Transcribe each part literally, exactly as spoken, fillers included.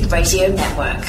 Truth Radio Network.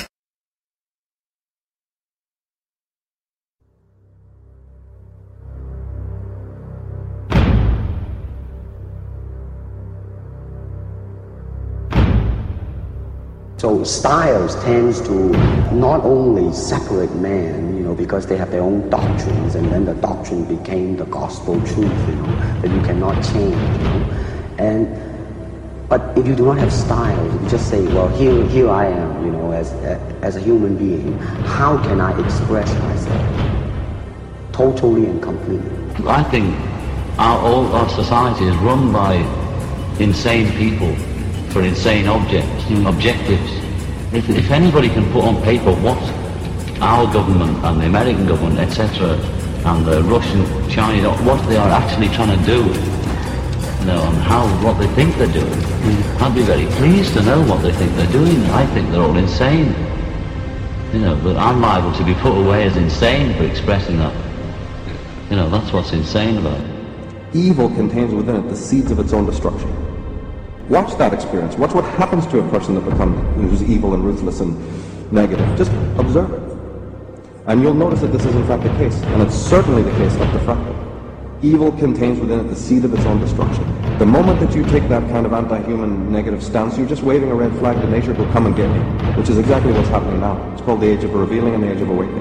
So styles tends to not only separate man, you know, because they have their own doctrines, and then the doctrine became the gospel truth, you know, that you cannot change, you know. And but if you do not have styles, if you just say, well, here, here I am, you know, as as a human being, how can I express myself totally and completely? I think our all our society is run by insane people for insane objects, mm. objectives. If, if anybody can put on paper what our government and the American government, et cetera, and the Russian, Chinese, what they are actually trying to do, you know, and how, what they think they're doing, mm. I'd be very pleased to know what they think they're doing. I think they're all insane. You know, but I'm liable to be put away as insane for expressing that. You know, that's what's insane about it. Evil contains within it the seeds of its own destruction. Watch that experience. Watch what happens to a person that becomes who's evil and ruthless and negative. Just observe it. And you'll notice that this is in fact the case. And it's certainly the case up to fractal. Evil contains within it the seed of its own destruction. The moment that you take that kind of anti-human negative stance, you're just waving a red flag that nature will come and get you, which is exactly what's happening now. It's called the age of revealing and the age of awakening.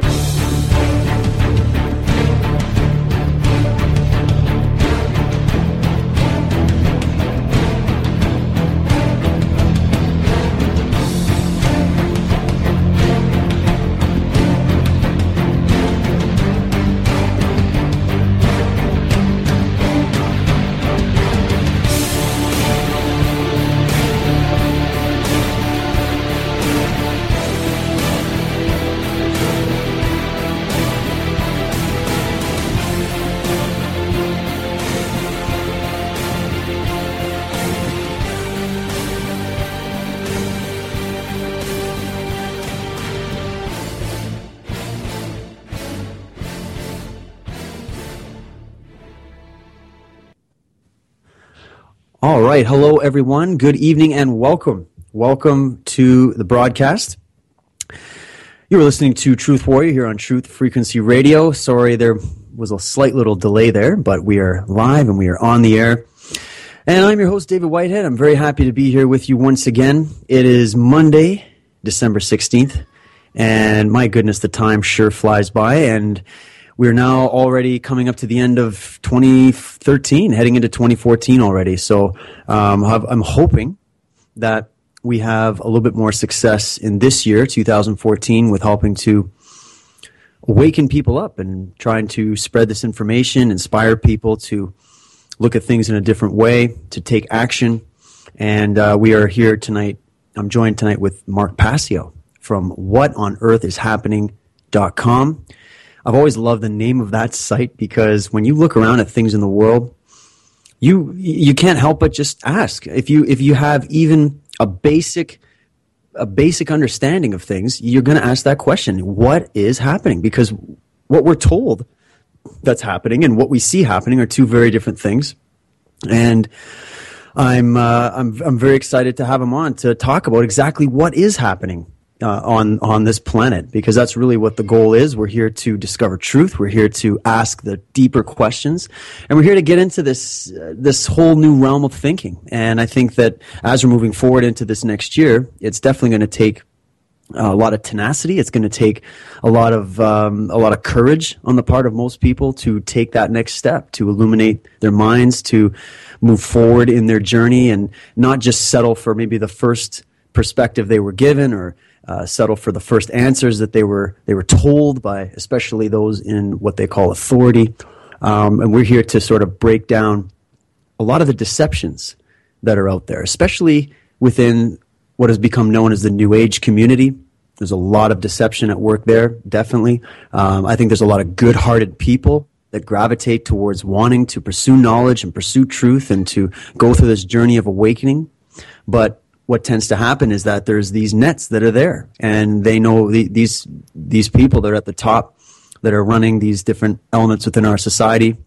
All right. Hello, everyone. Good evening and welcome. Welcome to the broadcast. You were listening to Truth Warrior here on Truth Frequency Radio. Sorry, there was a slight little delay there, but we are live and we are on the air. And I'm your host, David Whitehead. I'm very happy to be here with you once again. It is Monday, December sixteenth, and my goodness, the time sure flies by, and we're now already coming up to the end of twenty thirteen, heading into twenty fourteen already. So um, I'm hoping that we have a little bit more success in this year, two thousand fourteen, with helping to awaken people up and trying to spread this information, inspire people to look at things in a different way, to take action. And uh, we are here tonight. I'm joined tonight with Mark Passio from what on earth is happening dot com. I've always loved the name of that site because when you look around at things in the world, you you can't help but just ask. If you if you have even a basic a basic understanding of things, you're going to ask that question: what is happening? Because what we're told that's happening and what we see happening are two very different things. And I'm uh, I'm I'm very excited to have him on to talk about exactly what is happening Uh, on on this planet, because that's really what the goal is. We're here to discover truth. We're here to ask the deeper questions, and we're here to get into this uh, this whole new realm of thinking. And I think that as we're moving forward into this next year, it's definitely going to take uh, a lot of tenacity. It's going to take a lot of um, a lot of courage on the part of most people to take that next step, to illuminate their minds, to move forward in their journey, and not just settle for maybe the first perspective they were given, or Uh, settle for the first answers that they were they were told by, especially those in what they call authority. Um, and we're here to sort of break down a lot of the deceptions that are out there, especially within what has become known as the New Age community. There's a lot of deception at work there, definitely. Um, I think there's a lot of good-hearted people that gravitate towards wanting to pursue knowledge and pursue truth and to go through this journey of awakening. But what tends to happen is that there's these nets that are there, and they know the, these these people that are at the top that are running these different elements within our society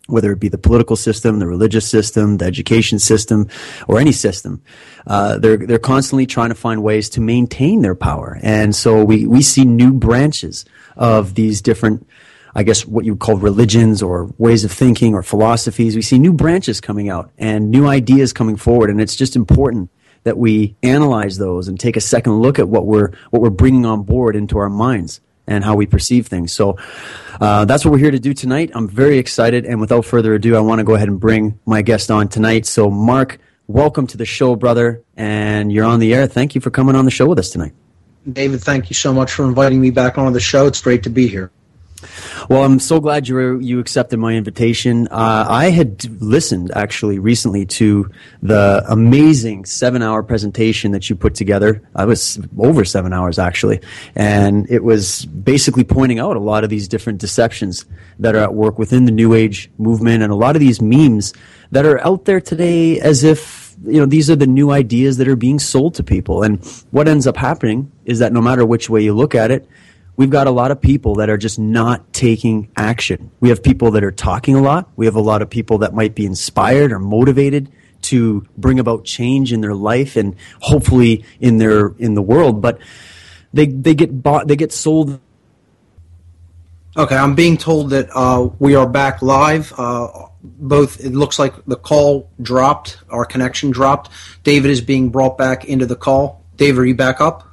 whether it be the political system, the religious system, the education system, or any system. Uh, they're, they're constantly trying to find ways to maintain their power. And so we, we see new branches of these different, I guess, what you would call religions or ways of thinking or philosophies. We see new branches coming out and new ideas coming forward. And it's just important that we analyze those and take a second look at what we're, what we're bringing on board into our minds and how we perceive things. So uh, that's what we're here to do tonight. I'm very excited, and without further ado, I want to go ahead and bring my guest on tonight. So Mark, welcome to the show, brother, and you're on the air. Thank you for coming on the show with us tonight. David, thank you so much for inviting me back on the show. It's great to be here. Well, I'm so glad you were, you accepted my invitation. Uh, I had listened, actually, recently to the amazing seven-hour presentation that you put together. I was over seven hours, actually. And it was basically pointing out a lot of these different deceptions that are at work within the New Age movement and a lot of these memes that are out there today as if, you know, these are the new ideas that are being sold to people. And what ends up happening is that no matter which way you look at it, we've got a lot of people that are just not taking action. We have people that are talking a lot. We have a lot of people that might be inspired or motivated to bring about change in their life and hopefully in their in the world, but they they get bought, they get sold. Okay, I'm being told that uh, we are back live. Uh, both, it looks like the call dropped, our connection dropped. David is being brought back into the call. David, are you back up?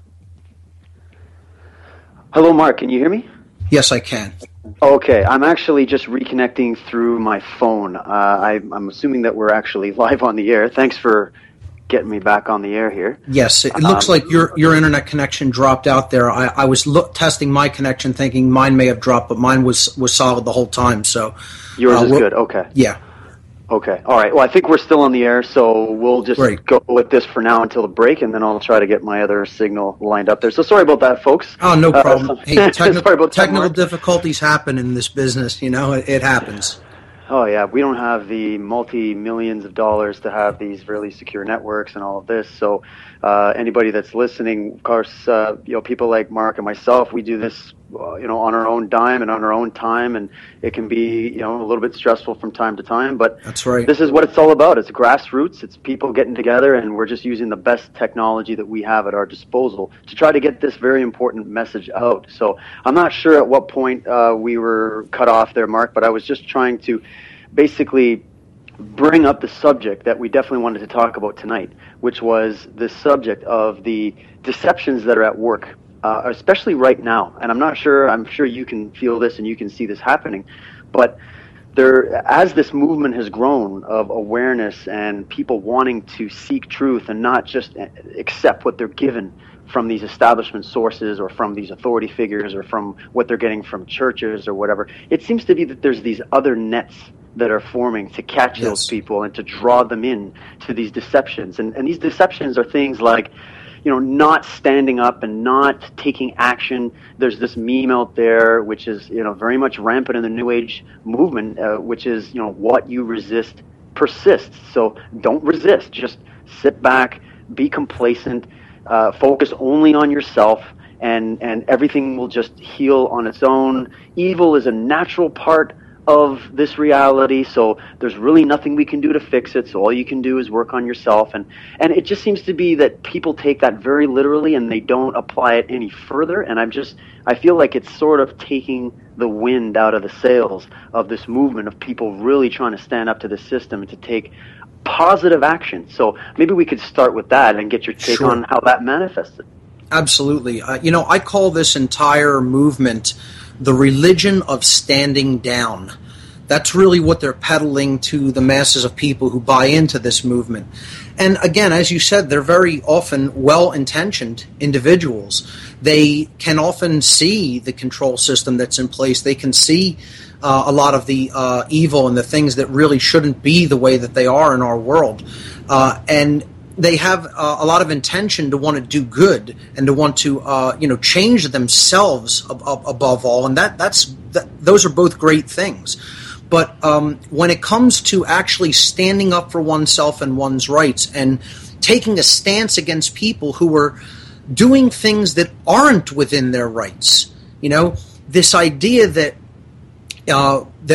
Hello, Mark. Can you hear me? Yes, I can. Okay. I'm actually just reconnecting through my phone. Uh, I, I'm assuming that we're actually live on the air. Thanks for getting me back on the air here. Yes, it looks um, like your your internet connection dropped out there. I, I was look, testing my connection, thinking mine may have dropped, but mine was, was solid the whole time. So yours uh, is good. Okay. Yeah. Okay. All right. Well, I think we're still on the air, so we'll just Great. go with this for now until the break, and then I'll try to get my other signal lined up there. So sorry about that, folks. Oh, no problem. Uh, hey, techni- sorry about technical that, difficulties happen in this business. You know, it, it happens. Oh, yeah. We don't have the multi-millions of dollars to have these really secure networks and all of this. So uh, anybody that's listening, of course, uh, you know, people like Mark and myself, we do this, uh, you know, on our own dime and on our own time. And it can be, you know, a little bit stressful from time to time. But that's right. This is what it's all about. It's grassroots. It's people getting together, and we're just using the best technology that we have at our disposal to try to get this very important message out. So I'm not sure at what point uh, we were cut off there, Mark, but I was just trying to basically bring up the subject that we definitely wanted to talk about tonight, which was the subject of the deceptions that are at work, uh, especially right now. And I'm not sure, I'm sure you can feel this and you can see this happening, but there, as this movement has grown of awareness and people wanting to seek truth and not just accept what they're given from these establishment sources or from these authority figures or from what they're getting from churches or whatever, it seems to be that there's these other nets that are forming to catch yes. those people and to draw them in to these deceptions. And, and these deceptions are things like, you know, not standing up and not taking action. There's this meme out there, which is, you know, very much rampant in the New Age movement, uh, which is, you know, what you resist persists. So don't resist. Just sit back, be complacent, uh, focus only on yourself, and, and everything will just heal on its own. Evil is a natural part of this reality, so there's really nothing we can do to fix it, so all you can do is work on yourself. And and it just seems to be that people take that very literally and they don't apply it any further, and I'm just I feel like it's sort of taking the wind out of the sails of this movement of people really trying to stand up to the system and to take positive action. So maybe we could start with that and get your take Sure. on how that manifested. Absolutely. Uh, you know, I call this entire movement the religion of standing down. That's really what they're peddling to the masses of people who buy into this movement. And again, as you said, they're very often well-intentioned individuals. They can often see the control system that's in place. They can see uh, a lot of the uh, evil and the things that really shouldn't be the way that they are in our world. Uh, and they have uh, a lot of intention to want to do good and to want to, uh, you know, change themselves ab- ab- above all, and that that's that, those are both great things. But um, when it comes to actually standing up for oneself and one's rights and taking a stance against people who are doing things that aren't within their rights, you know, this idea that uh, that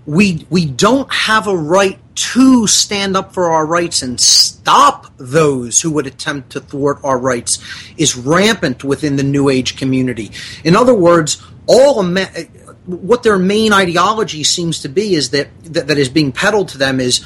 we we don't have a right to stand up for our rights and stop those who would attempt to thwart our rights is rampant within the New Age community. In other words, all what their main ideology seems to be is that, that that is being peddled to them is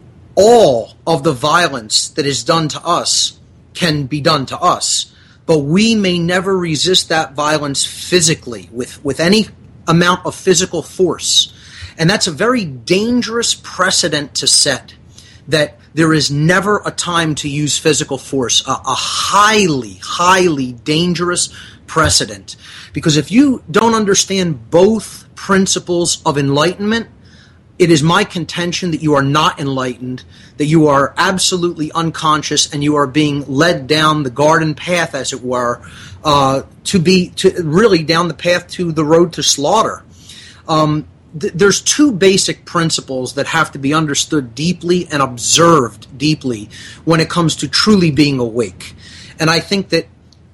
all of the violence that is done to us can be done to us, but we may never resist that violence physically with, with any amount of physical force. And that's a very dangerous precedent to set, that there is never a time to use physical force, a, a highly, highly dangerous precedent. Because if you don't understand both principles of enlightenment, it is my contention that you are not enlightened, that you are absolutely unconscious, and you are being led down the garden path, as it were, uh, to be to really down the path to the road to slaughter. Um, th- there's two basic principles that have to be understood deeply and observed deeply when it comes to truly being awake. And I think that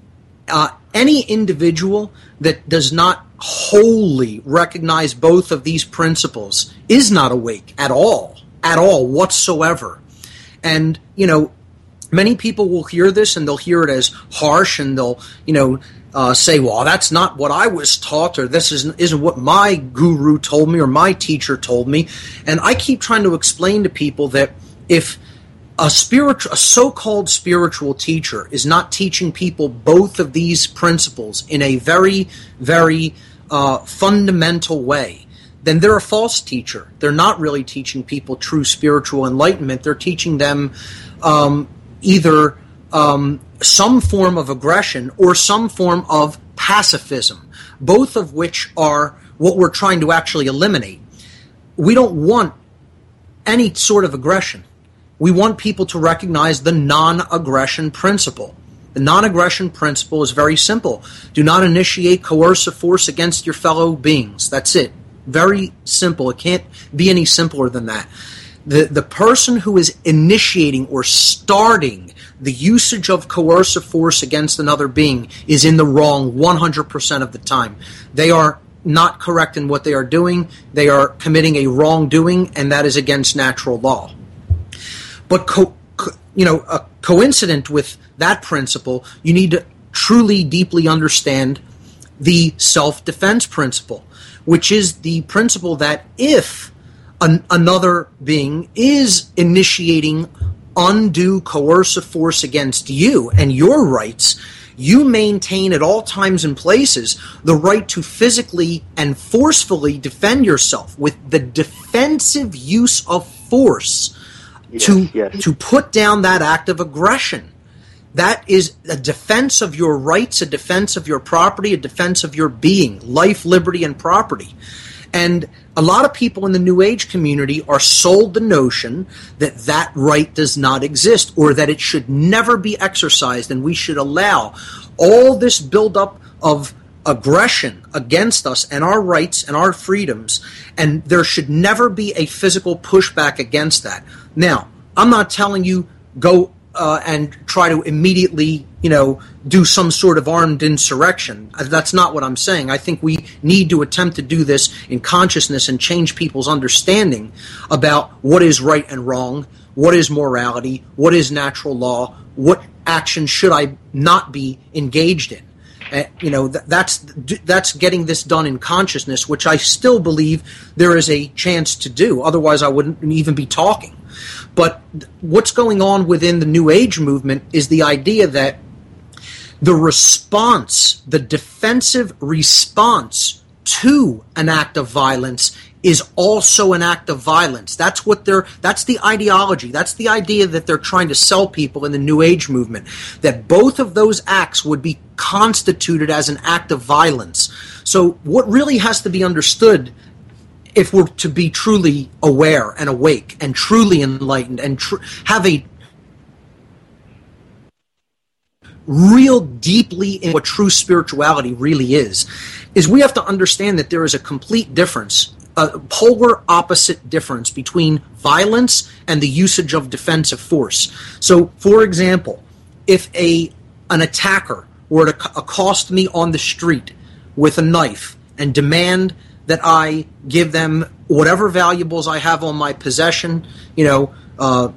uh, any individual that does not wholly recognize both of these principles is not awake at all, at all whatsoever. And, you know, many people will hear this and they'll hear it as harsh, and they'll, you know, uh, say, well, that's not what I was taught, or this isn't, isn't what my guru told me or my teacher told me. And I keep trying to explain to people that if a spiritual, a so-called spiritual teacher is not teaching people both of these principles in a very, very uh, fundamental way, then they're a false teacher. They're not really teaching people true spiritual enlightenment. They're teaching them um, either um, some form of aggression or some form of pacifism, both of which are what we're trying to actually eliminate. We don't want any sort of aggression. We want people to recognize the non-aggression principle. The non-aggression principle is very simple. Do not initiate coercive force against your fellow beings. That's it. Very simple. It can't be any simpler than that. The, the person who is initiating or starting the usage of coercive force against another being is in the wrong one hundred percent of the time. They are not correct in what they are doing. They are committing a wrongdoing, and that is against natural law. But, co- co- you know, uh, coincident with that principle, you need to truly, deeply understand the self-defense principle, which is the principle that if an- another being is initiating undue coercive force against you and your rights, you maintain at all times and places the right to physically and forcefully defend yourself with the defensive use of force. Yes, to yes. to put down that act of aggression. That is a defense of your rights, a defense of your property, a defense of your being, life, liberty, and property. And a lot of people in the New Age community are sold the notion that that right does not exist, or that it should never be exercised, and we should allow all this buildup of aggression against us and our rights and our freedoms, and there should never be a physical pushback against that. Now, I'm not telling you go uh, and try to immediately, you know, do some sort of armed insurrection. That's not what I'm saying. I think we need to attempt to do this in consciousness and change people's understanding about what is right and wrong, what is morality, what is natural law, what action should I not be engaged in. Uh, you know, th- that's that's getting this done in consciousness, which I still believe there is a chance to do. Otherwise, I wouldn't even be talking. But th- what's going on within the New Age movement is the idea that the response, the defensive response to an act of violence is also an act of violence. That's what they're, that's the ideology. That's the idea that they're trying to sell people in the New Age movement, that both of those acts would be constituted as an act of violence. So what really has to be understood, if we're to be truly aware and awake and truly enlightened and tr- have a real deeply in what true spirituality really is, is we have to understand that there is a complete difference, a polar opposite difference between violence and the usage of defensive force. So, for example, if a an attacker were to accost me on the street with a knife and demand that I give them whatever valuables I have on my possession, you know, uh,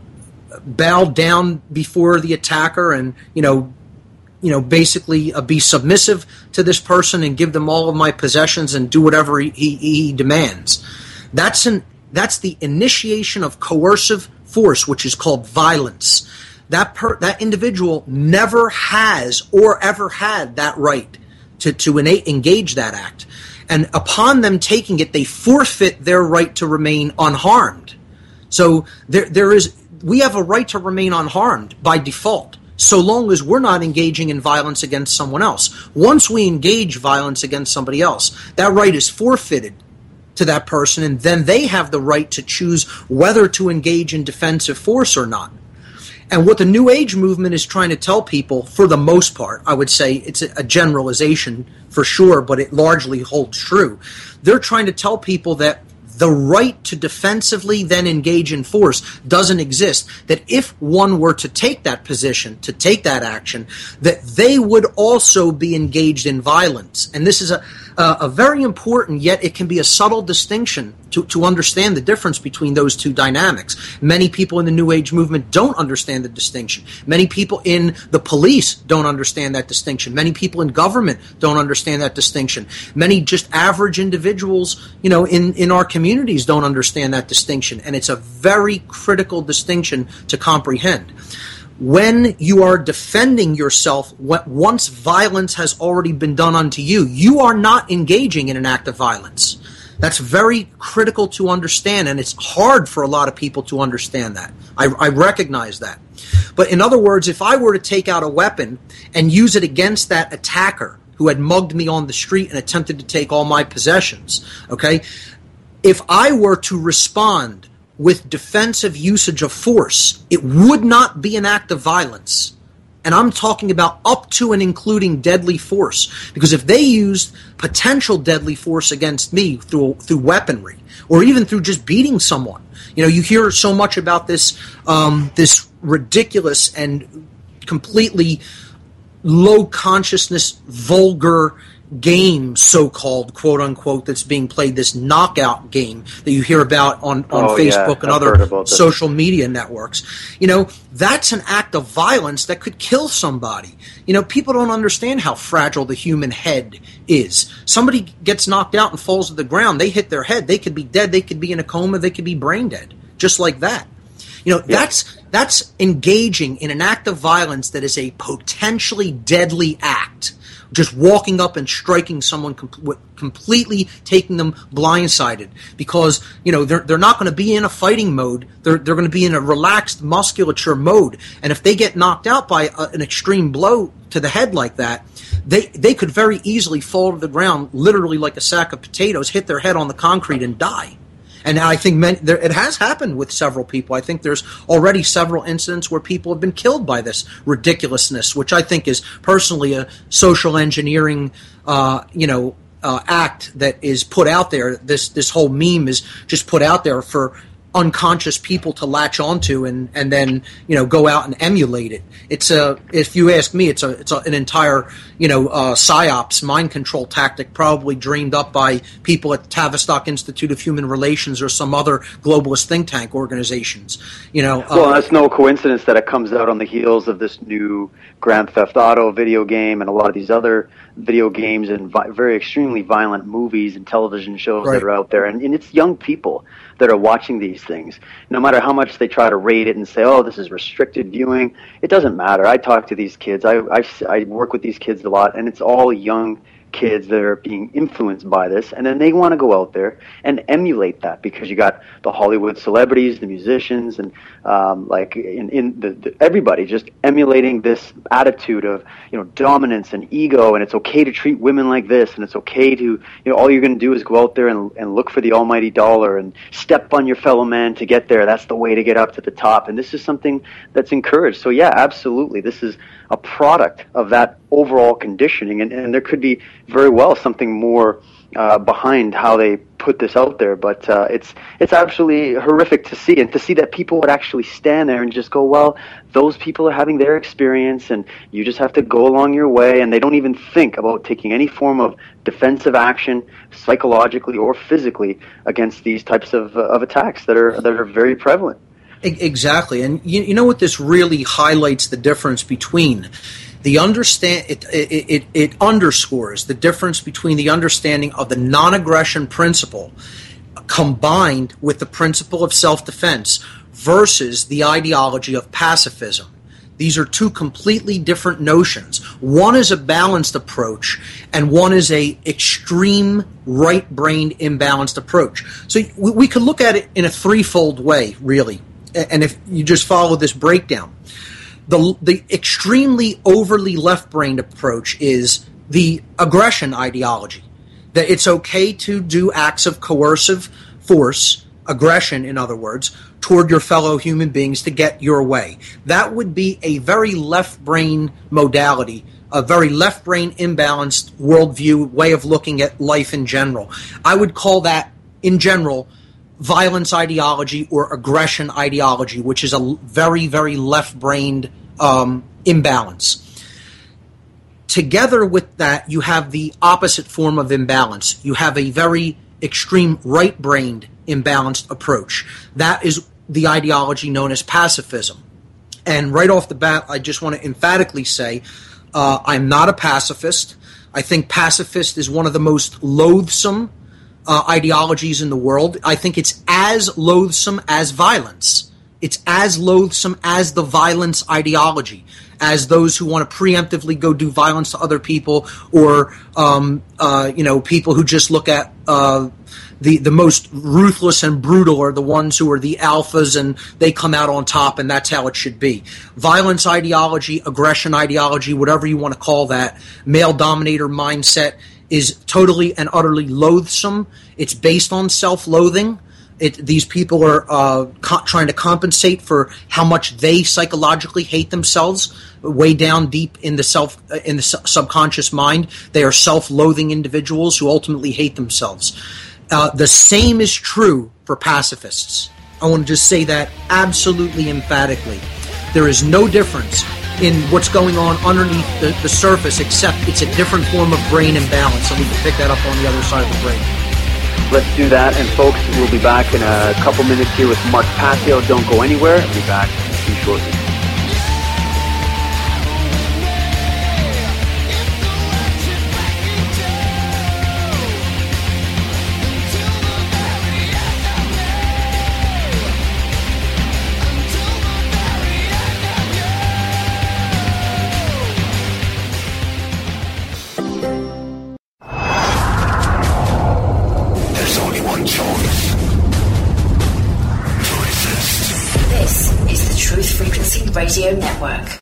bow down before the attacker and, you know, you know, basically uh, be submissive to this person and give them all of my possessions and do whatever he, he, he demands. That's an that's the initiation of coercive force, which is called violence. That per, that individual never has or ever had that right to to ena- engage that act, and upon them taking it, they forfeit their right to remain unharmed. So there there is we have a right to remain unharmed by default, so long as we're not engaging in violence against someone else. Once we engage violence against somebody else, that right is forfeited to that person, and then they have the right to choose whether to engage in defensive force or not. And what the New Age movement is trying to tell people, for the most part, I would say it's a generalization for sure, but it largely holds true. They're trying to tell people that the right to defensively then engage in force doesn't exist, that if one were to take that position, to take that action, that they would also be engaged in violence. And this is a, a, a very important, yet it can be a subtle distinction to, to understand the difference between those two dynamics. Many people in the New Age movement don't understand the distinction. Many people in the police don't understand that distinction. Many people in government don't understand that distinction. Many just average individuals, you know, in, in our communities don't understand that distinction. And it's a very critical distinction to comprehend. When you are defending yourself, once violence has already been done unto you, you are not engaging in an act of violence. That's very critical to understand, and it's hard for a lot of people to understand that. I, I recognize that. But in other words, if I were to take out a weapon and use it against that attacker who had mugged me on the street and attempted to take all my possessions, okay, if I were to respond with defensive usage of force, it would not be an act of violence. And I'm talking about up to and including deadly force. Because if they used potential deadly force against me through through weaponry, or even through just beating someone, you know, you hear so much about this um, this ridiculous and completely low consciousness, vulgar game, so-called, quote-unquote, that's being played, this knockout game that you hear about on, on oh, Facebook yeah, and I've other social media networks. You know, that's an act of violence that could kill somebody. You know, people don't understand how fragile the human head is. Somebody gets knocked out and falls to the ground, they hit their head, they could be dead, they could be in a coma, they could be brain dead, just like that. You know, yeah. that's that's engaging in an act of violence that is a potentially deadly act. Just walking up and striking someone, com- completely taking them blindsided, because you know they're they're not going to be in a fighting mode. They're they're going to be in a relaxed musculature mode, and if they get knocked out by a, an extreme blow to the head like that, they they could very easily fall to the ground, literally like a sack of potatoes, hit their head on the concrete and die. And I think many, there, it has happened with several people. I think there's already several incidents where people have been killed by this ridiculousness, which I think is personally a social engineering, uh, you know, uh, act that is put out there. This this whole meme is just put out there for unconscious people to latch onto and, and then, you know, go out and emulate it. It's a, if you ask me, it's a, it's a, an entire, you know, uh, psyops, mind control tactic, probably dreamed up by people at Tavistock Institute of Human Relations or some other globalist think tank organizations. You know, well, uh, that's no coincidence that it comes out on the heels of this new Grand Theft Auto video game and a lot of these other video games and vi- very extremely violent movies and television shows right. that are out there. And, and it's young people that are watching these things. No matter how much they try to rate it and say, oh, this is restricted viewing, it doesn't matter. I talk to these kids. I, I, I work with these kids a lot, and it's all young kids that are being influenced by this, and then they want to go out there and emulate that, because you got the Hollywood celebrities, the musicians, and um, like in, in the, the everybody just emulating this attitude of, you know, dominance and ego, and it's okay to treat women like this, and it's okay to, you know, all you're going to do is go out there and, and look for the almighty dollar and step on your fellow man to get there. That's the way to get up to the top, and this is something that's encouraged. So yeah, absolutely, this is a product of that overall conditioning, and, and there could be very well something more uh, behind how they put this out there, but uh, it's it's absolutely horrific to see, and to see that people would actually stand there and just go, well, those people are having their experience, and you just have to go along your way, and they don't even think about taking any form of defensive action, psychologically or physically, against these types of uh, of attacks that are that are very prevalent. Exactly, and you, you know what this really highlights the difference between the understand it, it it it underscores the difference between the understanding of the non-aggression principle combined with the principle of self-defense versus the ideology of pacifism. These are two completely different notions. One is a balanced approach, and one is a extreme right-brained imbalanced approach. So we, we could look at it in a threefold way, really. And if you just follow this breakdown, the the extremely overly left-brained approach is the aggression ideology, that it's okay to do acts of coercive force, aggression in other words, toward your fellow human beings to get your way. That would be a very left-brain modality, a very left-brain imbalanced worldview, way of looking at life in general. I would call that, in general, violence ideology or aggression ideology, which is a very, very left-brained um, imbalance. Together with that, you have the opposite form of imbalance. You have a very extreme right-brained imbalanced approach. That is the ideology known as pacifism. And right off the bat, I just want to emphatically say, uh, I'm not a pacifist. I think pacifist is one of the most loathsome Uh, ideologies in the world. I think it's as loathsome as violence. It's as loathsome as the violence ideology, as those who want to preemptively go do violence to other people, or um, uh, you know, people who just look at uh, the the most ruthless and brutal are the ones who are the alphas and they come out on top, and that's how it should be. Violence ideology, aggression ideology, whatever you want to call that, male dominator mindset is totally and utterly loathsome. It's based on self-loathing. It, these people are uh, co- trying to compensate for how much they psychologically hate themselves, way down deep in the self uh, in the su- subconscious mind. They are self-loathing individuals who ultimately hate themselves. Uh, the same is true for pacifists. I want to just say that absolutely emphatically. There is no difference in what's going on underneath the, the surface, except it's a different form of brain imbalance, and we can pick that up on the other side of the brain. Let's do that, and folks, we'll be back in a couple minutes here with Mark Passio. Don't go anywhere. I'll be back too shortly. Radio Network.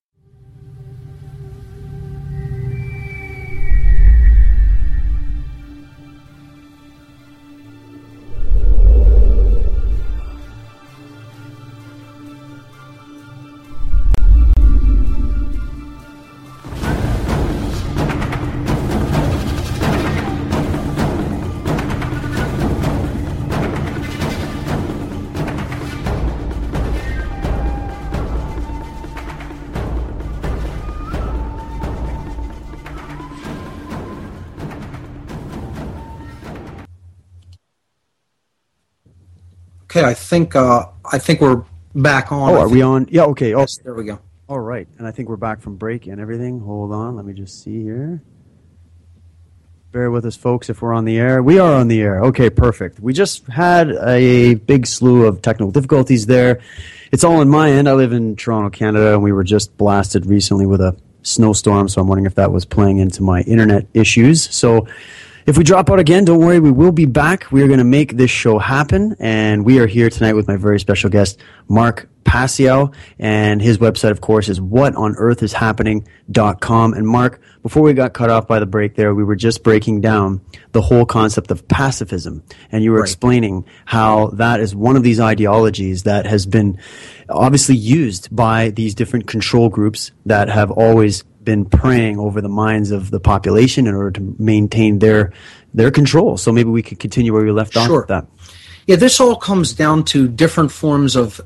Okay, I think uh, I think we're back on. Oh, I are think, we on? Yeah, okay. Oh, yes, there we go. All right, and I think we're back from break and everything. Hold on, let me just see here. Bear with us, folks, if we're on the air. We are on the air. Okay, perfect. We just had a big slew of technical difficulties there. It's all on my end. I live in Toronto, Canada, and we were just blasted recently with a snowstorm, so I'm wondering if that was playing into my internet issues. So if we drop out again, don't worry, we will be back. We are going to make this show happen, and we are here tonight with my very special guest, Mark Passio, and his website, of course, is what on earth is happening dot com. And Mark, before we got cut off by the break there, we were just breaking down the whole concept of pacifism, and you were right. explaining how that is one of these ideologies that has been obviously used by these different control groups that have always been preying over the minds of the population in order to maintain their their control. So maybe we could continue where we left off Sure. with that. Yeah, this all comes down to different forms of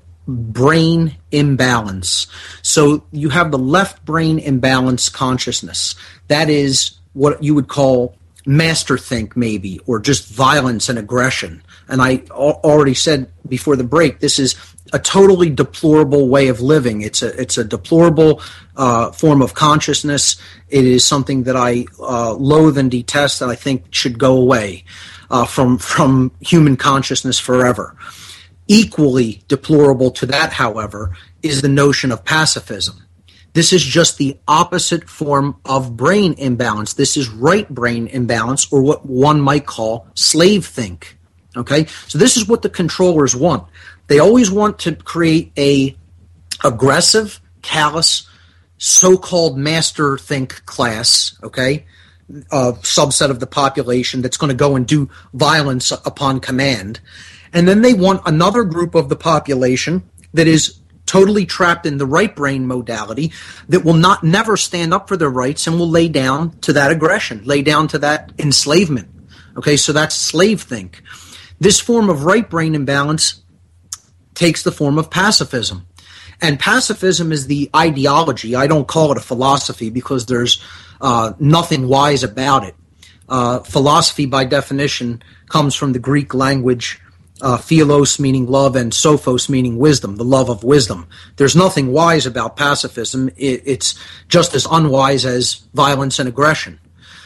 brain imbalance. So you have the left brain imbalance consciousness. That is what you would call master think, maybe, or just violence and aggression. And I al- already said before the break, this is a totally deplorable way of living. It's a it's a deplorable uh, form of consciousness. It is something that I uh, loathe and detest, and I think should go away uh, from from human consciousness forever. Equally deplorable to that, however, is the notion of pacifism. This is just the opposite form of brain imbalance. This is right brain imbalance, or what one might call slave think. Okay, so this is what the controllers want. They always want to create a aggressive, callous, so-called master think class, okay, a subset of the population that's going to go and do violence upon command. And then they want another group of the population that is totally trapped in the right brain modality that will not never stand up for their rights and will lay down to that aggression, lay down to that enslavement. Okay, so that's slave think. This form of right brain imbalance takes the form of pacifism. And pacifism is the ideology. I don't call it a philosophy because there's uh, nothing wise about it. Uh, philosophy, by definition, comes from the Greek language uh, philos, meaning love, and sophos, meaning wisdom, the love of wisdom. There's nothing wise about pacifism. It, it's just as unwise as violence and aggression.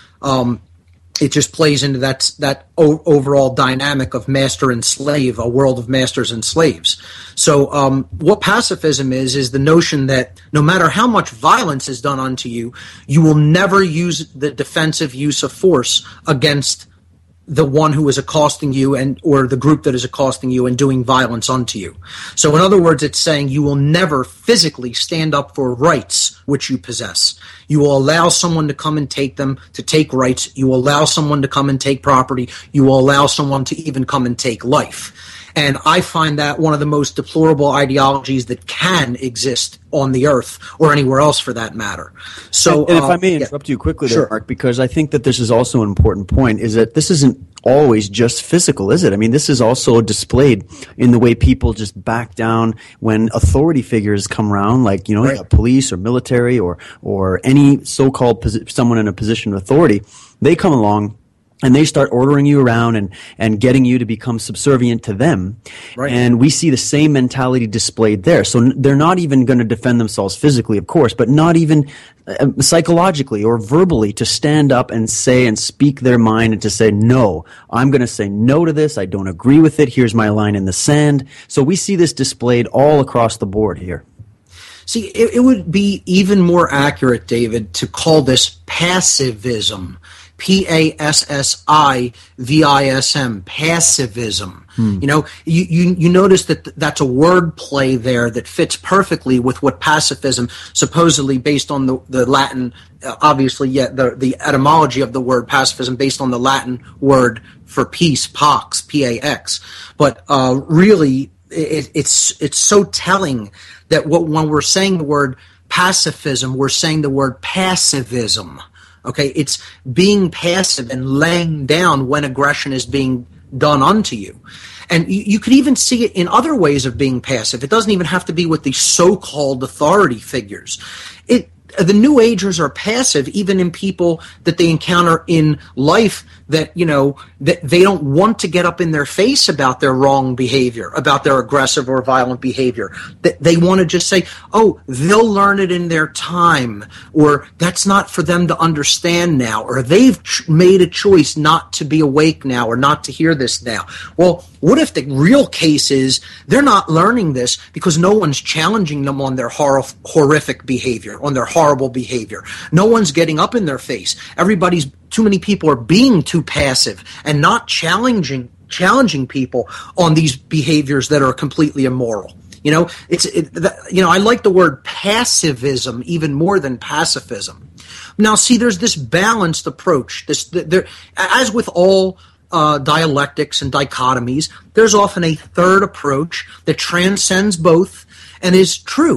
Um, It just plays into that that o- overall dynamic of master and slave, a world of masters and slaves. So um, what pacifism is, is the notion that no matter how much violence is done unto you, you will never use the defensive use of force against the one who is accosting you and or the group that is accosting you and doing violence unto you. So in other words, it's saying you will never physically stand up for rights which you possess. You will allow someone to come and take them, to take rights. You will allow someone to come and take property. You will allow someone to even come and take life. And I find that one of the most deplorable ideologies that can exist on the earth or anywhere else for that matter. So, and, and if uh, I may yeah. interrupt you quickly Sure. there, Mark, because I think that this is also an important point, is that this isn't always just physical, is it? I mean, this is also displayed in the way people just back down when authority figures come around, like, you know, Right. police or military or, or any so-called posi- someone in a position of authority. They come along and they start ordering you around and, and getting you to become subservient to them. Right. And we see the same mentality displayed there. So n- they're not even going to defend themselves physically, of course, but not even uh, psychologically or verbally to stand up and say and speak their mind and to say, no, I'm going to say no to this. I don't agree with it. Here's my line in the sand. So we see this displayed all across the board here. See, it, it would be even more accurate, David, to call this passivism. P A S S I V I S M, passivism. Hmm. You know, you, you, you notice that th- that's a word play there that fits perfectly with what pacifism, supposedly based on the, the Latin, uh, obviously, yeah, the, the etymology of the word pacifism based on the Latin word for peace, pax, P A X. But uh, really, it, it's it's so telling that what, when we're saying the word pacifism, we're saying the word passivism. Okay, it's being passive and laying down when aggression is being done unto you. And you, you could even see it in other ways of being passive. It doesn't even have to be with these so-called authority figures. It, the New Agers are passive even in people that they encounter in life that, you know, that they don't want to get up in their face about their wrong behavior, about their aggressive or violent behavior. That they want to just say, oh, they'll learn it in their time, or that's not for them to understand now, or they've ch- made a choice not to be awake now or not to hear this now. Well, what if the real case is they're not learning this because no one's challenging them on their hor- horrific behavior, on their horrible behavior. No one's getting up in their face. Everybody's Too many people are being too passive and not challenging challenging people on these behaviors that are completely immoral. You know, it's it, the, you know I like the word passivism even more than pacifism. Now, see, there's this balanced approach. This there, as with all uh, dialectics and dichotomies, there's often a third approach that transcends both and is true.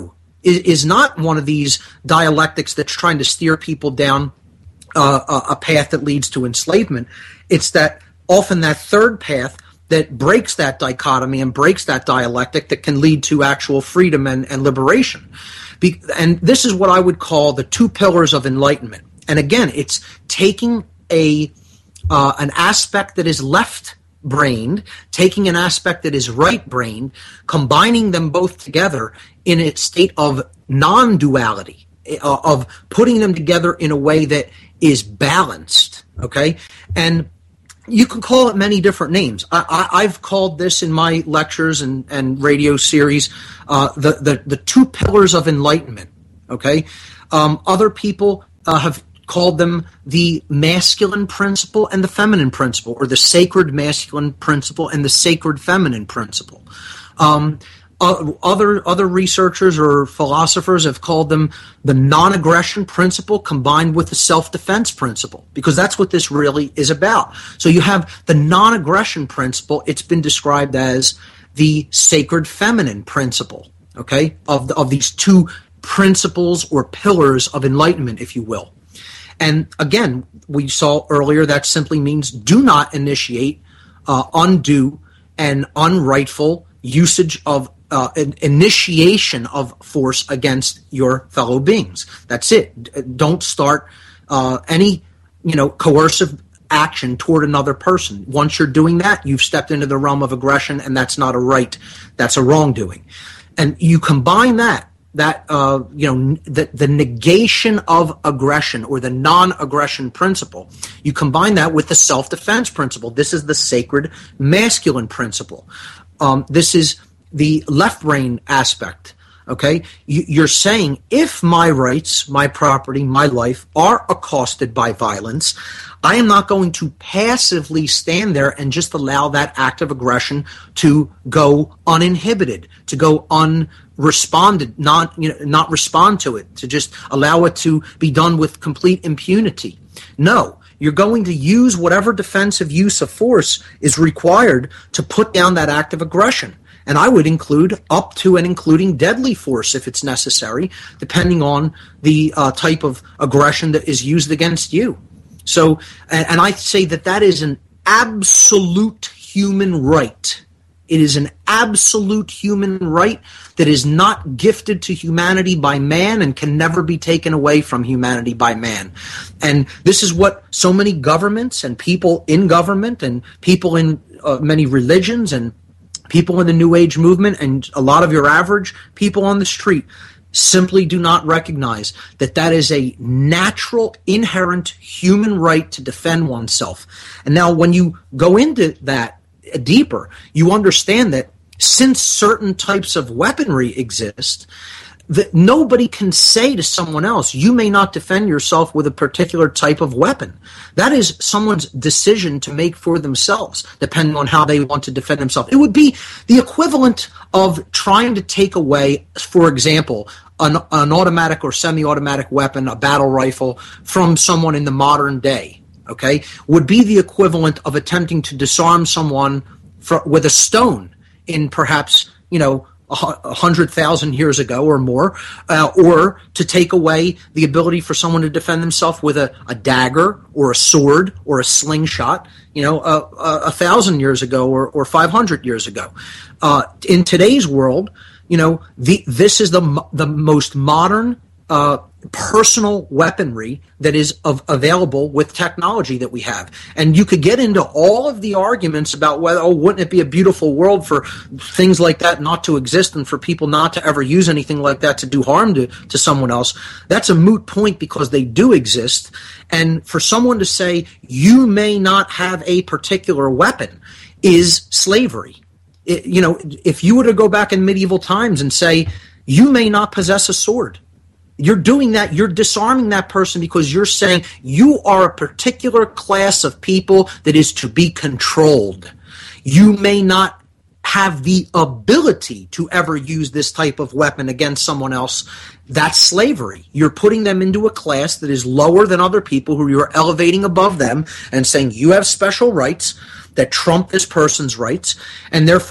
is, is not one of these dialectics that's trying to steer people down uh, a path that leads to enslavement. It's that often that third path that breaks that dichotomy and breaks that dialectic that can lead to actual freedom and, and liberation. Be, and this is what I would call the two pillars of enlightenment. And again, it's taking a uh, an aspect that is left-brained, taking an aspect that is right-brained, combining them both together in a state of non-duality, uh, of putting them together in a way that is balanced, okay? And you can call it many different names. I, I, I've called this in my lectures and, and radio series uh, the, the, the two pillars of enlightenment, okay? Um, other people uh, have called them the masculine principle and the feminine principle, or the sacred masculine principle and the sacred feminine principle. Um, uh, other other researchers or philosophers have called them the non-aggression principle combined with the self-defense principle, because that's what this really is about. So you have the non-aggression principle. It's been described as the sacred feminine principle, okay, of the, of these two principles or pillars of enlightenment, if you will. And again, we saw earlier that simply means do not initiate uh, undue and unrightful usage of uh, an initiation of force against your fellow beings. That's it. Don't start uh, any, you know, coercive action toward another person. Once you're doing that, you've stepped into the realm of aggression, and that's not a right. That's a wrongdoing. And you combine that. That uh, you know, the, the negation of aggression, or the non-aggression principle, you combine that with the self-defense principle. This is the sacred masculine principle. Um, this is the left brain aspect. Okay, you, you're saying if my rights, my property, my life are accosted by violence, I am not going to passively stand there and just allow that act of aggression to go uninhibited, to go unresponded, not you know, not respond to it, to just allow it to be done with complete impunity. No, you're going to use whatever defensive use of force is required to put down that act of aggression. And I would include up to and including deadly force if it's necessary, depending on the uh, type of aggression that is used against you. So, and, and I say that that is an absolute human right. It is an absolute human right that is not gifted to humanity by man and can never be taken away from humanity by man. And this is what so many governments and people in government and people in uh, many religions and people in the New Age movement and a lot of your average people on the street simply do not recognize that that is a natural, inherent human right to defend oneself. And now when you go into that deeper, you understand that since certain types of weaponry exist, that nobody can say to someone else, you may not defend yourself with a particular type of weapon. That is someone's decision to make for themselves, depending on how they want to defend themselves. It would be the equivalent of trying to take away, for example, an, an automatic or semi-automatic weapon, a battle rifle, from someone in the modern day, okay, would be the equivalent of attempting to disarm someone for, with a stone in perhaps, you know, a hundred thousand years ago or more, uh, or to take away the ability for someone to defend themselves with a, a dagger or a sword or a slingshot, you know, a, a, a thousand years ago or, or five hundred years ago. Uh, in today's world, you know, the, this is the the most modern uh, personal weaponry that is of, available with technology that we have. And you could get into all of the arguments about whether, oh, wouldn't it be a beautiful world for things like that not to exist and for people not to ever use anything like that to do harm to, to someone else. That's a moot point because they do exist. And for someone to say you may not have a particular weapon is slavery. It, you know, if you were to go back in medieval times and say you may not possess a sword, you're doing that, you're disarming that person because you're saying you are a particular class of people that is to be controlled. You may not have the ability to ever use this type of weapon against someone else. That's slavery. You're putting them into a class that is lower than other people who you're elevating above them and saying you have special rights that trump this person's rights, and therefore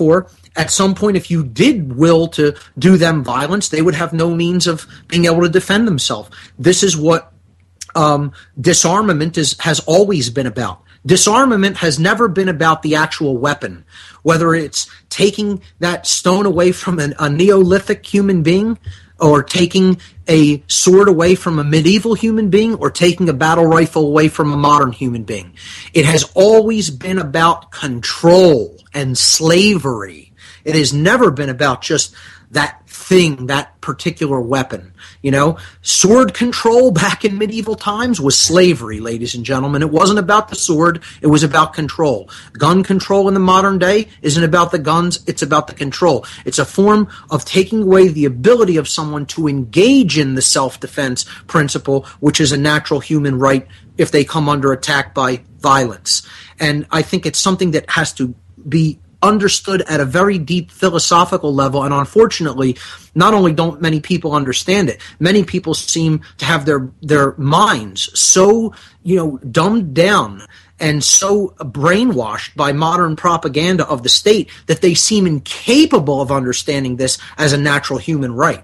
at some point, if you did will to do them violence, they would have no means of being able to defend themselves. This is what um, disarmament is, has always been about. Disarmament has never been about the actual weapon, whether it's taking that stone away from an, a Neolithic human being, or taking a sword away from a medieval human being, or taking a battle rifle away from a modern human being. It has always been about control and slavery. It has never been about just that thing, that particular weapon. You know, sword control back in medieval times was slavery, ladies and gentlemen. It wasn't about the sword, it was about control. Gun control in the modern day isn't about the guns, it's about the control. It's a form of taking away the ability of someone to engage in the self-defense principle, which is a natural human right if they come under attack by violence. And I think it's something that has to be understood at a very deep philosophical level, and unfortunately, not only don't many people understand it, many people seem to have their their minds so, you know, dumbed down and so brainwashed by modern propaganda of the state that they seem incapable of understanding this as a natural human right.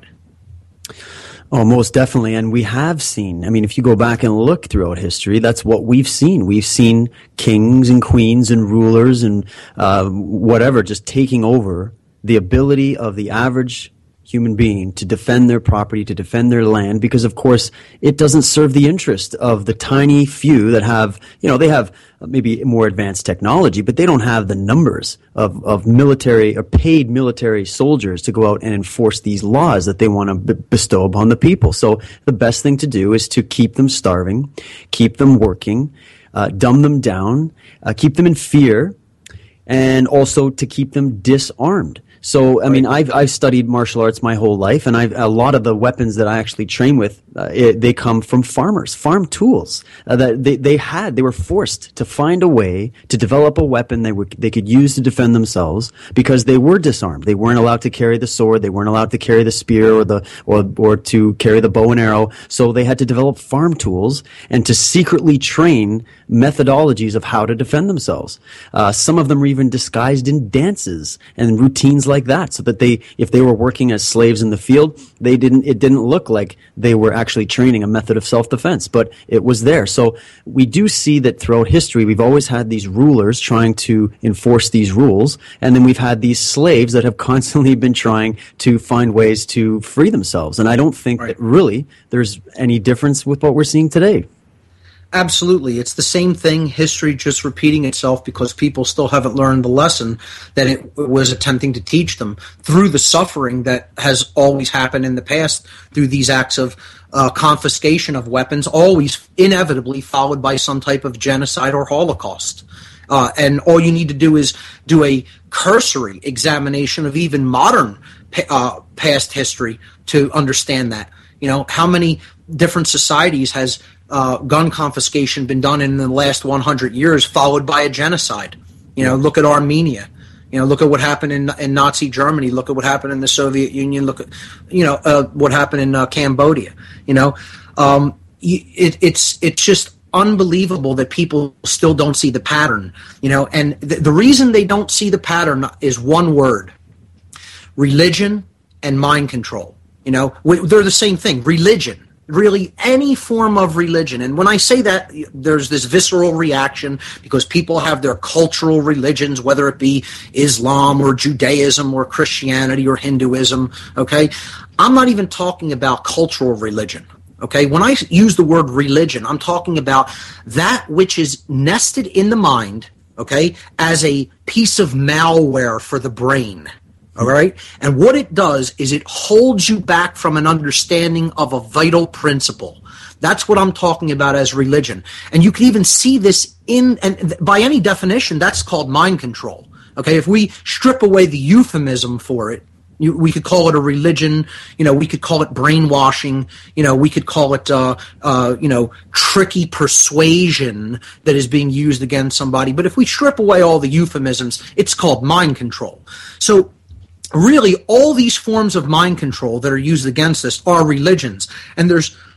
Oh, most definitely. And we have seen, I mean, if you go back and look throughout history, that's what we've seen. We've seen kings and queens and rulers and uh, whatever just taking over the ability of the average human being to defend their property, to defend their land, because, of course, it doesn't serve the interest of the tiny few that have, you know, they have maybe more advanced technology, but they don't have the numbers of, of military or paid military soldiers to go out and enforce these laws that they want to b- bestow upon the people. So the best thing to do is to keep them starving, keep them working, uh, dumb them down, uh, keep them in fear, and also to keep them disarmed. So, I mean, I've I've studied martial arts my whole life, and I've a lot of the weapons that I actually train with, uh, it, they come from farmers, farm tools uh, that they they had. They were forced to find a way to develop a weapon they would they could use to defend themselves because they were disarmed. They weren't allowed to carry the sword. They weren't allowed to carry the spear or the or or to carry the bow and arrow. So they had to develop farm tools and to secretly train methodologies of how to defend themselves. Uh, some of them were even disguised in dances and routines like that, so that they, if they were working as slaves in the field, they didn't, it didn't look like they were actually training a method of self-defense, but it was there. So we do see that throughout history, we've always had these rulers trying to enforce these rules, and then we've had these slaves that have constantly been trying to find ways to free themselves. And I don't think right. that really there's any difference with what we're seeing today. Absolutely. It's the same thing, history just repeating itself because people still haven't learned the lesson that it was attempting to teach them through the suffering that has always happened in the past, through these acts of uh, confiscation of weapons, always inevitably followed by some type of genocide or Holocaust. Uh, and all you need to do is do a cursory examination of even modern uh, past history to understand that. You know, how many different societies has Uh, gun confiscation been done in the last one hundred years, followed by a genocide? You know, look at Armenia. You know, look at what happened in in Nazi Germany. Look at what happened in the Soviet Union. Look at, you know, uh, what happened in uh, Cambodia. You know, um, it, it's it's just unbelievable that people still don't see the pattern. You know, and th- the reason they don't see the pattern is one word: religion and mind control. You know, they're the same thing. Religion. Really, any form of religion. And when I say that, there's this visceral reaction because people have their cultural religions, whether it be Islam or Judaism or Christianity or Hinduism, okay? I'm not even talking about cultural religion, okay? When I use the word religion, I'm talking about that which is nested in the mind, okay, as a piece of malware for the brain. All right? And what it does is it holds you back from an understanding of a vital principle. That's what I'm talking about as religion. And you can even see this in, and by any definition, that's called mind control. Okay? If we strip away the euphemism for it, you, we could call it a religion, you know, we could call it brainwashing, you know, we could call it, uh, uh, you know, tricky persuasion that is being used against somebody. But if we strip away all the euphemisms, it's called mind control. So, really, all these forms of mind control that are used against us are religions. And there's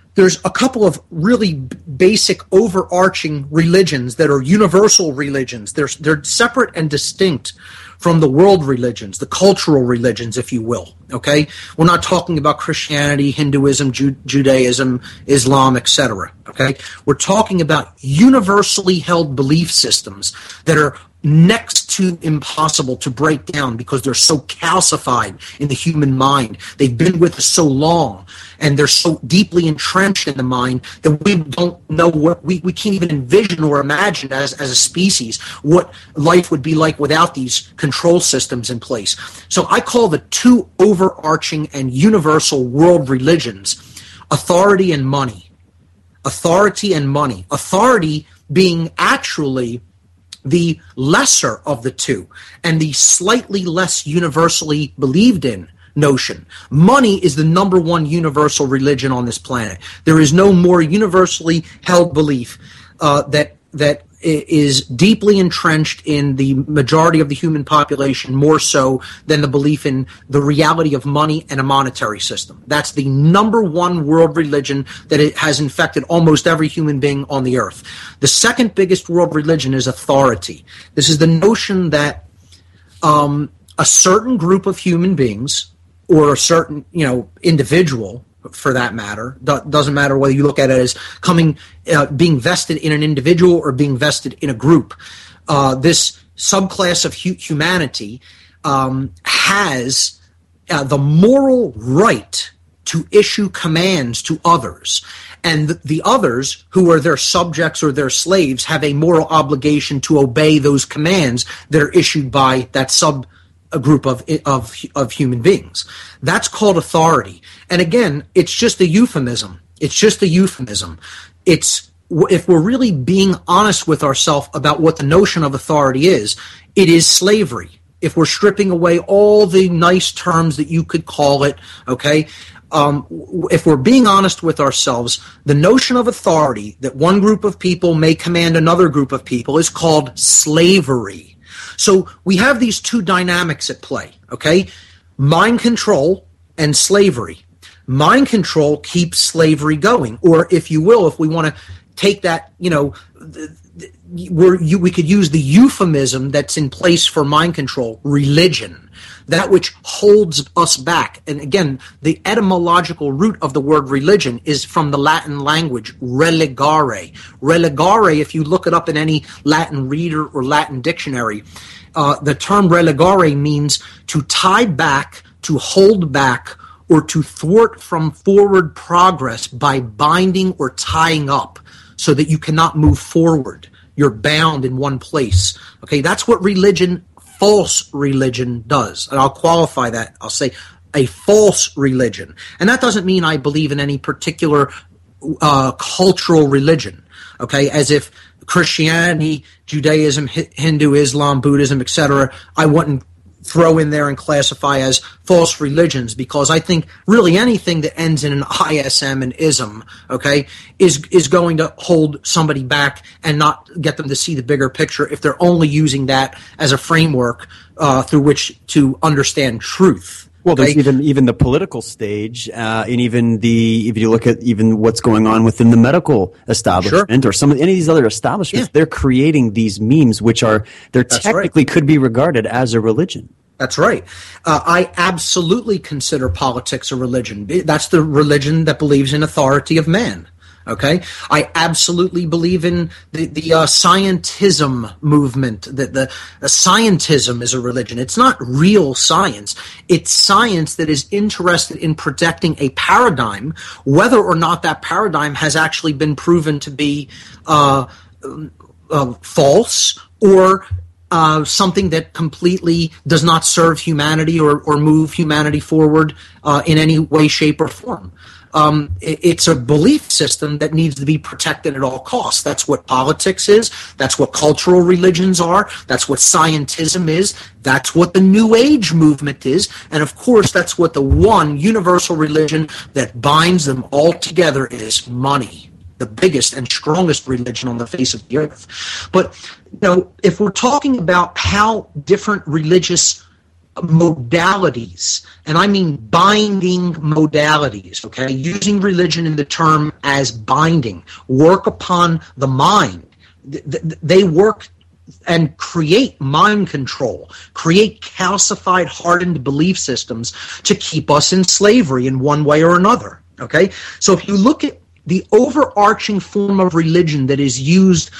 there's a couple of really basic overarching religions that are universal religions. They're, they're separate and distinct from the world religions, the cultural religions, if you will, okay? We're not talking about Christianity, Hinduism, Ju- Judaism, Islam, et cetera, okay? We're talking about universally held belief systems that are next to impossible to break down because they're so calcified in the human mind. They've been with us so long, and they're so deeply entrenched in the mind that we don't know what we, we can't even envision or imagine as, as a species what life would be like without these control systems in place. So I call the two overarching and universal world religions authority and money. Authority and money. Authority being actually the lesser of the two and the slightly less universally believed in notion. Money is the number one universal religion on this planet. There is no more universally held belief uh, that that is deeply entrenched in the majority of the human population, more so than the belief in the reality of money and a monetary system. That's the number one world religion that it has infected almost every human being on the earth. The second biggest world religion is authority. This is the notion that um, a certain group of human beings, or a certain, you know, individual, for that matter, do- doesn't matter whether you look at it as coming, uh, being vested in an individual or being vested in a group. Uh, this subclass of hu- humanity um, has uh, the moral right to issue commands to others. And the, the others, who are their subjects or their slaves, have a moral obligation to obey those commands that are issued by that sub a group of, of of human beings. That's called authority. And again, it's just a euphemism. It's just a euphemism. It's, if we're really being honest with ourselves about what the notion of authority is, it is slavery. If we're stripping away all the nice terms that you could call it, okay, um, if we're being honest with ourselves, the notion of authority that one group of people may command another group of people is called slavery. So we have these two dynamics at play, okay? Mind control and slavery. Mind control keeps slavery going, or if you will, if we want to take that, you know, we're, you, we could use the euphemism that's in place for mind control, religion, that which holds us back. And again, the etymological root of the word religion is from the Latin language, religare. Religare, if you look it up in any Latin reader or Latin dictionary, uh, the term religare means to tie back, to hold back, or to thwart from forward progress by binding or tying up so that you cannot move forward. You're bound in one place. Okay, that's what religion, false religion, does. And I'll qualify that. I'll say a false religion. And that doesn't mean I believe in any particular uh, cultural religion. Okay, as if Christianity, Judaism, Hindu, Islam, Buddhism, et cetera, I wouldn't throw in there and classify as false religions, because I think really anything that ends in an I S M and ism, okay, is is going to hold somebody back and not get them to see the bigger picture if they're only using that as a framework uh, through which to understand truth. Well, there's okay? even even the political stage, uh, and even the if you look at even what's going on within the medical establishment, sure, or some of any of these other establishments, yeah, they're creating these memes which are they're That's technically right. could be regarded as a religion. That's right. Uh, I absolutely consider politics a religion. That's the religion that believes in authority of man. Okay, I absolutely believe in the the uh, scientism movement. That the, the scientism is a religion. It's not real science. It's science that is interested in protecting a paradigm, whether or not that paradigm has actually been proven to be uh, uh, false or Uh, something that completely does not serve humanity or, or move humanity forward uh, in any way, shape, or form. Um, it, it's a belief system that needs to be protected at all costs. That's what politics is. That's what cultural religions are. That's what scientism is. That's what the New Age movement is. And, of course, that's what the one universal religion that binds them all together is money, the biggest and strongest religion on the face of the earth. But, you know, if we're talking about how different religious modalities, and I mean binding modalities, okay, using religion in the term as binding, work upon the mind. They work and create mind control, create calcified, hardened belief systems to keep us in slavery in one way or another, okay? So if you look at the overarching form of religion that is used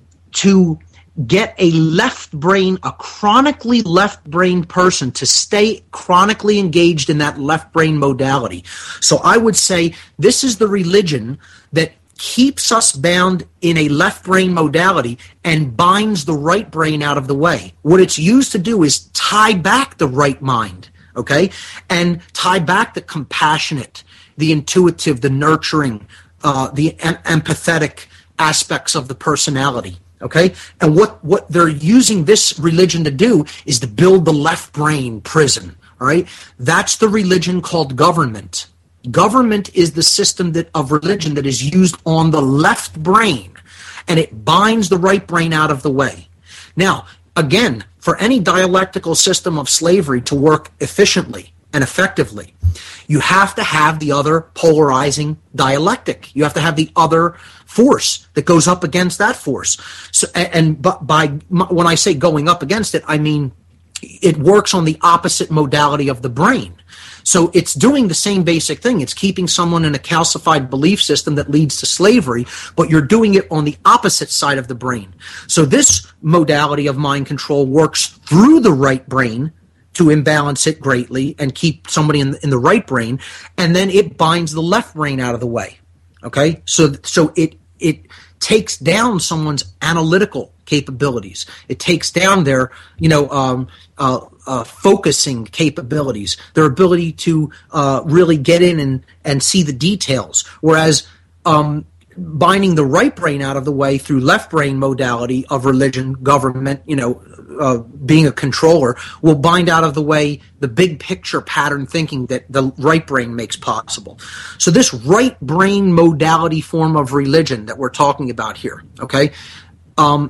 to get a left brain, a chronically left-brained person to stay chronically engaged in that left brain modality. So I would say this is the religion that keeps us bound in a left brain modality and binds the right brain out of the way. What it's used to do is tie back the right mind, okay, and tie back the compassionate, the intuitive, the nurturing, uh, the em- empathetic aspects of the personality. Okay, and what, what they're using this religion to do is to build the left brain prison. All right, that's the religion called government. Government is the system that of religion that is used on the left brain, and it binds the right brain out of the way. Now, again, for any dialectical system of slavery to work efficiently and effectively, you have to have the other polarizing dialectic. You have to have the other force that goes up against that force. So, and but by when I say going up against it, I mean it works on the opposite modality of the brain. So it's doing the same basic thing. It's keeping someone in a calcified belief system that leads to slavery, but you're doing it on the opposite side of the brain. So this modality of mind control works through the right brain to imbalance it greatly and keep somebody in the, in the right brain, and then it binds the left brain out of the way. Okay, so so it it takes down someone's analytical capabilities. It takes down their you know um, uh, uh, focusing capabilities, their ability to uh, really get in and and see the details. Whereas um, binding the right brain out of the way through left brain modality of religion, government, you know, uh, being a controller, will bind out of the way the big picture pattern thinking that the right brain makes possible. So this right brain modality form of religion that we're talking about here, okay, um,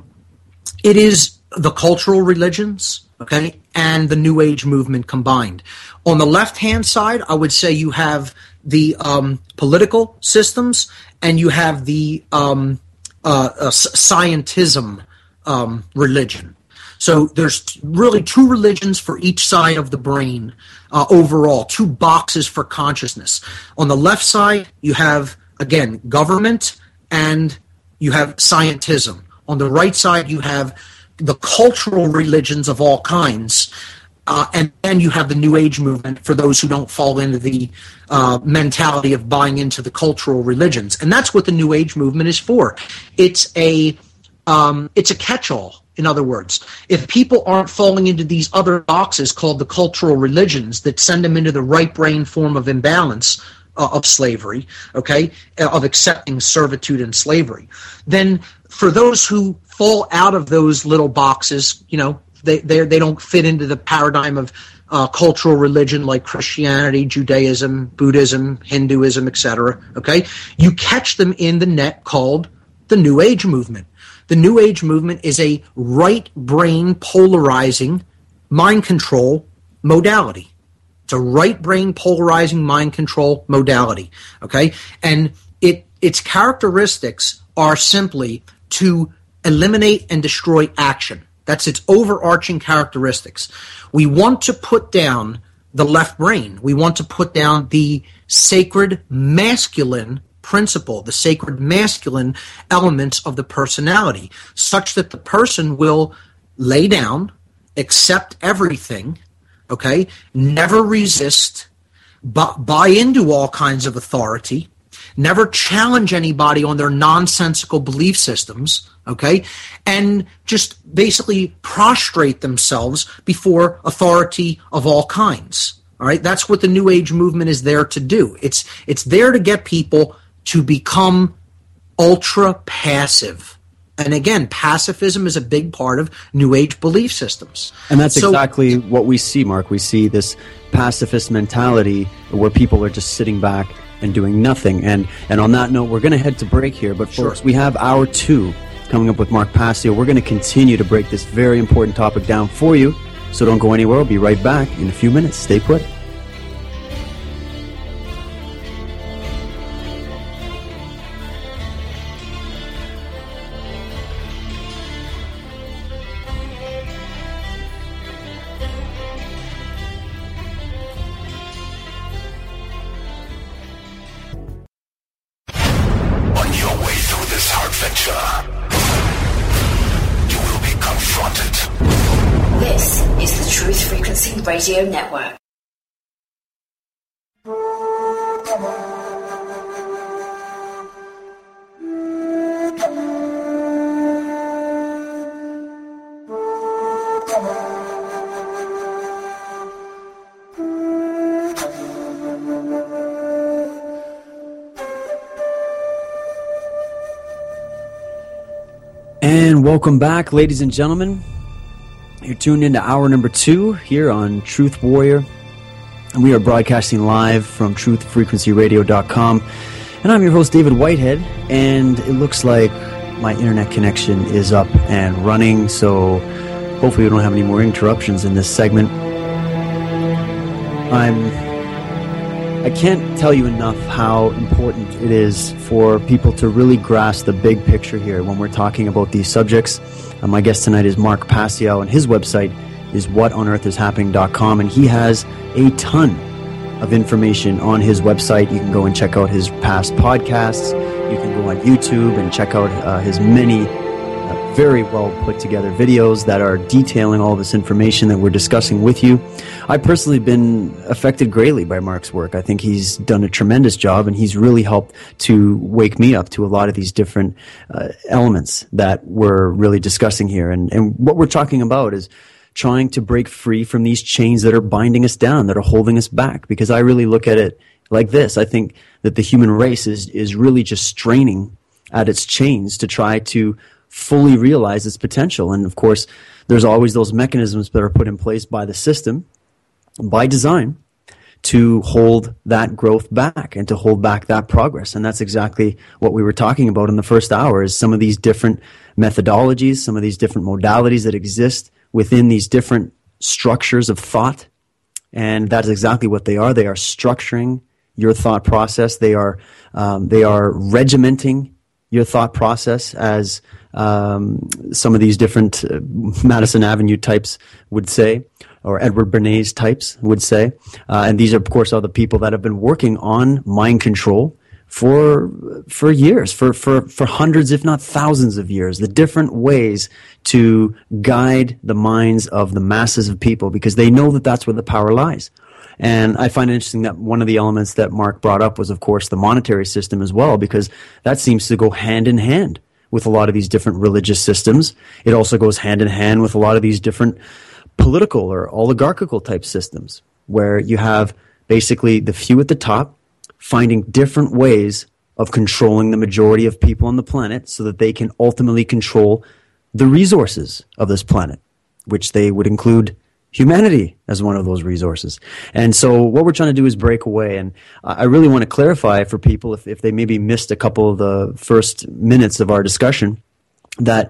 it is the cultural religions, okay, and the New Age movement combined. On the left-hand side, I would say you have the um, political systems, and you have the um, uh, uh, scientism um, religion. So there's really two religions for each side of the brain uh, overall, two boxes for consciousness. On the left side, you have, again, government, and you have scientism. On the right side, you have the cultural religions of all kinds, Uh, and then you have the New Age movement for those who don't fall into the uh, mentality of buying into the cultural religions. And that's what the New Age movement is for. It's a um, it's a catch-all, in other words. If people aren't falling into these other boxes called the cultural religions that send them into the right brain form of imbalance uh, of slavery, okay, of accepting servitude and slavery, then for those who fall out of those little boxes, you know, They, they they don't fit into the paradigm of uh, cultural religion like Christianity, Judaism, Buddhism, Hinduism, et cetera. Okay, you catch them in the net called the New Age movement. The New Age movement is a right brain polarizing mind control modality. It's a right brain polarizing mind control modality. Okay, and it its characteristics are simply to eliminate and destroy action. That's its overarching characteristics. We want to put down the left brain. We want to put down the sacred masculine principle, the sacred masculine elements of the personality, such that the person will lay down, accept everything, okay, never resist, bu- buy into all kinds of authority, never challenge anybody on their nonsensical belief systems, okay, and just basically prostrate themselves before authority of all kinds. All right, that's what the New Age movement is there to do. It's it's there to get people to become ultra passive. And again, pacifism is a big part of New Age belief systems. And that's so, exactly what we see, Mark. We see this pacifist mentality where people are just sitting back and doing nothing. And and on that note, we're going to head to break here. But sure. folks, we have hour two coming up with Mark Passio. We're going to continue to break this very important topic down for you. So don't go anywhere. I'll be right back in a few minutes. Stay put. Radio Network. And welcome back, ladies and gentlemen. You're tuned into hour number two here on Truth Warrior. And we are broadcasting live from truth frequency radio dot com. And I'm your host, David Whitehead. And it looks like my internet connection is up and running. So hopefully we don't have any more interruptions in this segment. I'm... I can't tell you enough how important it is for people to really grasp the big picture here when we're talking about these subjects. Uh, my guest tonight is Mark Passio, and his website is what on earth is happening dot com, and he has a ton of information on his website. You can go and check out his past podcasts. You can go on YouTube and check out uh, his many uh, very well put together videos that are detailing all this information that we're discussing with you. I've personally been affected greatly by Mark's work. I think he's done a tremendous job, and he's really helped to wake me up to a lot of these different uh, elements that we're really discussing here. And, and what we're talking about is trying to break free from these chains that are binding us down, that are holding us back. Because I really look at it like this. I think that the human race is, is really just straining at its chains to try to fully realize its potential. And of course, there's always those mechanisms that are put in place by the system, by design, to hold that growth back and to hold back that progress. And that's exactly what we were talking about in the first hour, is some of these different methodologies, some of these different modalities that exist within these different structures of thought. And that's exactly what they are. They are structuring your thought process. They are um, they are regimenting your thought process, as um, some of these different uh, Madison Avenue types would say, or Edward Bernays types would say. Uh, and these, are, of course, are the people that have been working on mind control for for years, for, for, for hundreds, if not thousands of years, the different ways to guide the minds of the masses of people, because they know that that's where the power lies. And I find it interesting that one of the elements that Mark brought up was, of course, the monetary system as well, because that seems to go hand in hand with a lot of these different religious systems. It also goes hand in hand with a lot of these different political or oligarchical type systems, where you have basically the few at the top finding different ways of controlling the majority of people on the planet so that they can ultimately control the resources of this planet, which they would include humanity as one of those resources. And so what we're trying to do is break away. And I really want to clarify for people, if, if they maybe missed a couple of the first minutes of our discussion, that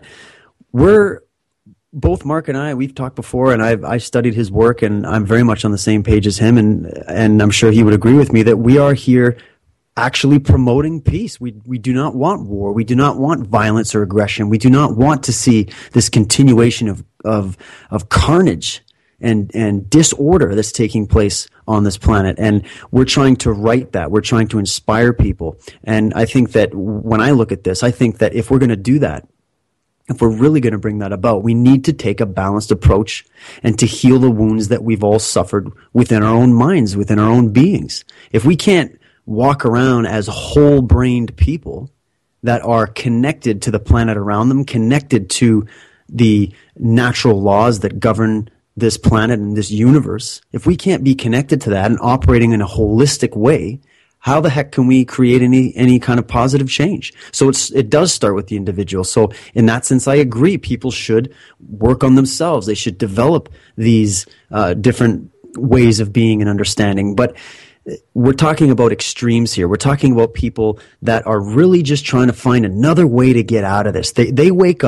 we're both Mark and I, we've talked before, and I've I studied his work, and I'm very much on the same page as him, and and I'm sure he would agree with me that we are here actually promoting peace. We we do not want war. We do not want violence or aggression. We do not want to see this continuation of of of carnage and and disorder that's taking place on this planet. And we're trying to right that. We're trying to inspire people. And I think that when I look at this, I think that if we're going to do that, if we're really going to bring that about, we need to take a balanced approach and to heal the wounds that we've all suffered within our own minds, within our own beings. If we can't walk around as whole-brained people that are connected to the planet around them, connected to the natural laws that govern this planet and this universe, if we can't be connected to that and operating in a holistic way, how the heck can we create any any kind of positive change? So it's it does start with the individual. So in that sense, I agree. People should work on themselves. They should develop these uh, different ways of being and understanding. But we're talking about extremes here. We're talking about people that are really just trying to find another way to get out of this. They they wake up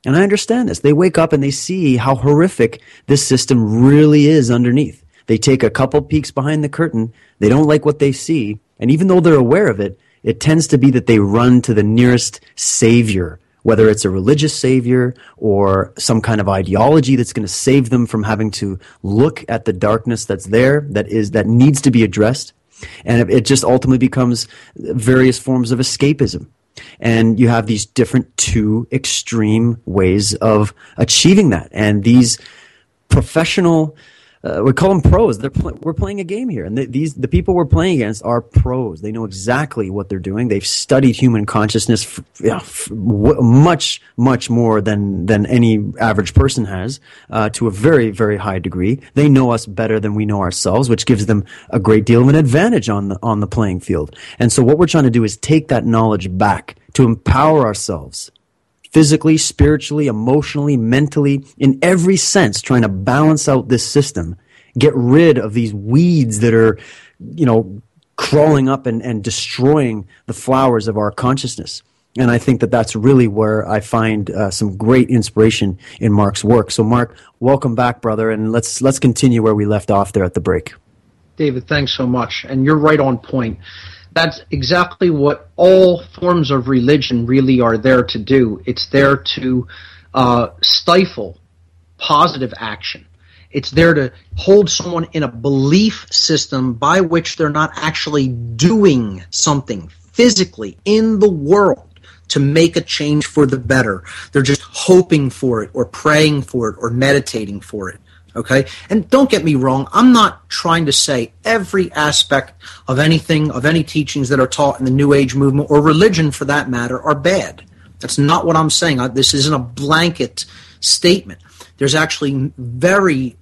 And I understand this. They wake up and they see how horrific this system really is underneath. They take a couple peeks behind the curtain. They don't like what they see. And even though they're aware of it, it tends to be that they run to the nearest savior, whether it's a religious savior or some kind of ideology that's going to save them from having to look at the darkness that's there, that is, that needs to be addressed. And it just ultimately becomes various forms of escapism. And you have these different two extreme ways of achieving that. And these professional, uh, we call them pros. They're pl- we're playing a game here. And th- these the people we're playing against are pros. They know exactly what they're doing. They've studied human consciousness f- you know, f- w- much, much more than, than any average person has, uh, to a very, very high degree. They know us better than we know ourselves, which gives them a great deal of an advantage on the, on the playing field. And so what we're trying to do is take that knowledge back to empower ourselves physically, spiritually, emotionally, mentally, in every sense, trying to balance out this system, get rid of these weeds that are, you know, crawling up and, and destroying the flowers of our consciousness. And I think that that's really where I find uh, some great inspiration in Mark's work. So, Mark, welcome back, brother, and let's let's continue where we left off there at the break. David, thanks so much. And you're right on point. That's exactly what all forms of religion really are there to do. It's there to uh, stifle positive action. It's there to hold someone in a belief system by which they're not actually doing something physically in the world to make a change for the better. They're just hoping for it or praying for it or meditating for it. Okay? And don't get me wrong, I'm not trying to say every aspect of anything, of any teachings that are taught in the New Age movement or religion for that matter are bad. That's not what I'm saying. This isn't a blanket statement. There's actually very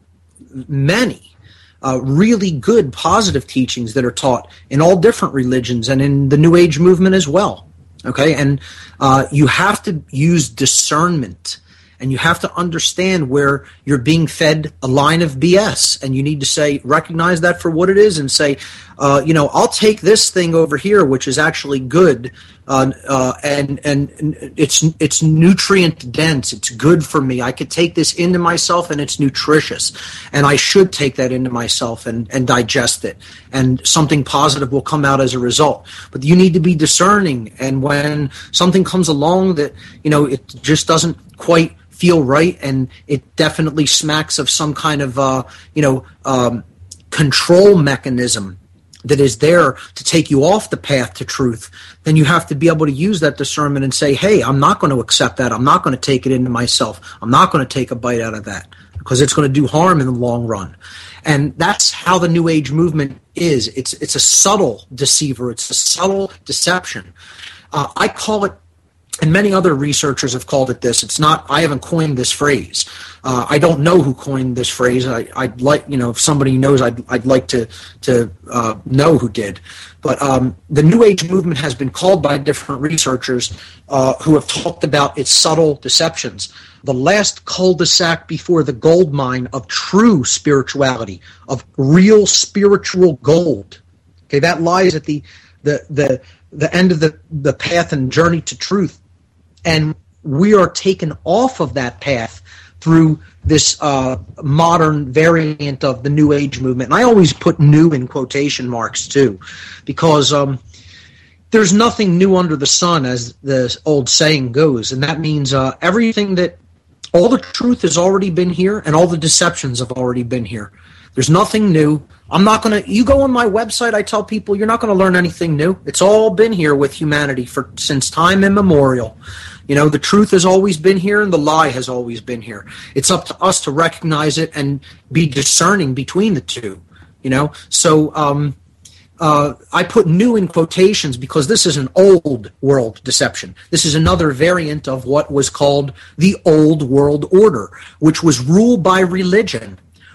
many uh, really good positive teachings that are taught in all different religions and in the New Age movement as well. Okay? And uh, you have to use discernment. And you have to understand where you're being fed a line of B S, and you need to say, recognize that for what it is, and say, uh, you know, I'll take this thing over here, which is actually good, uh, uh, and and it's it's nutrient dense. It's good for me. I could take this into myself, and it's nutritious, and I should take that into myself and and digest it, and something positive will come out as a result. But you need to be discerning, and when something comes along that you know it just doesn't quite feel right, and it definitely smacks of some kind of uh, you know um, control mechanism that is there to take you off the path to truth, then you have to be able to use that discernment and say, hey, I'm not going to accept that. I'm not going to take it into myself. I'm not going to take a bite out of that because it's going to do harm in the long run. And that's how the New Age movement is. It's it's a subtle deceiver. It's a subtle deception. Uh, I call it, and many other researchers have called it this. It's not, I haven't coined this phrase. Uh, I don't know who coined this phrase. I, I'd like, you know, if somebody knows, I'd, I'd like to, to uh, know who did. But um, the New Age movement has been called by different researchers uh, who have talked about its subtle deceptions. The last cul-de-sac before the gold mine of true spirituality, of real spiritual gold. Okay, that lies at the, the, the, the end of the, the path and journey to truth. And we are taken off of that path through this uh, modern variant of the New Age movement. And I always put new in quotation marks, too, because um, there's nothing new under the sun, as the old saying goes. And that means uh, everything that, all the truth has already been here, and all the deceptions have already been here. There's nothing new. I'm not going to, you go on my website, I tell people you're not going to learn anything new. It's all been here with humanity for since time immemorial. You know, the truth has always been here and the lie has always been here. It's up to us to recognize it and be discerning between the two, you know. So um, uh, I put new in quotations because this is an old world deception. This is another variant of what was called the old world order, which was ruled by religion.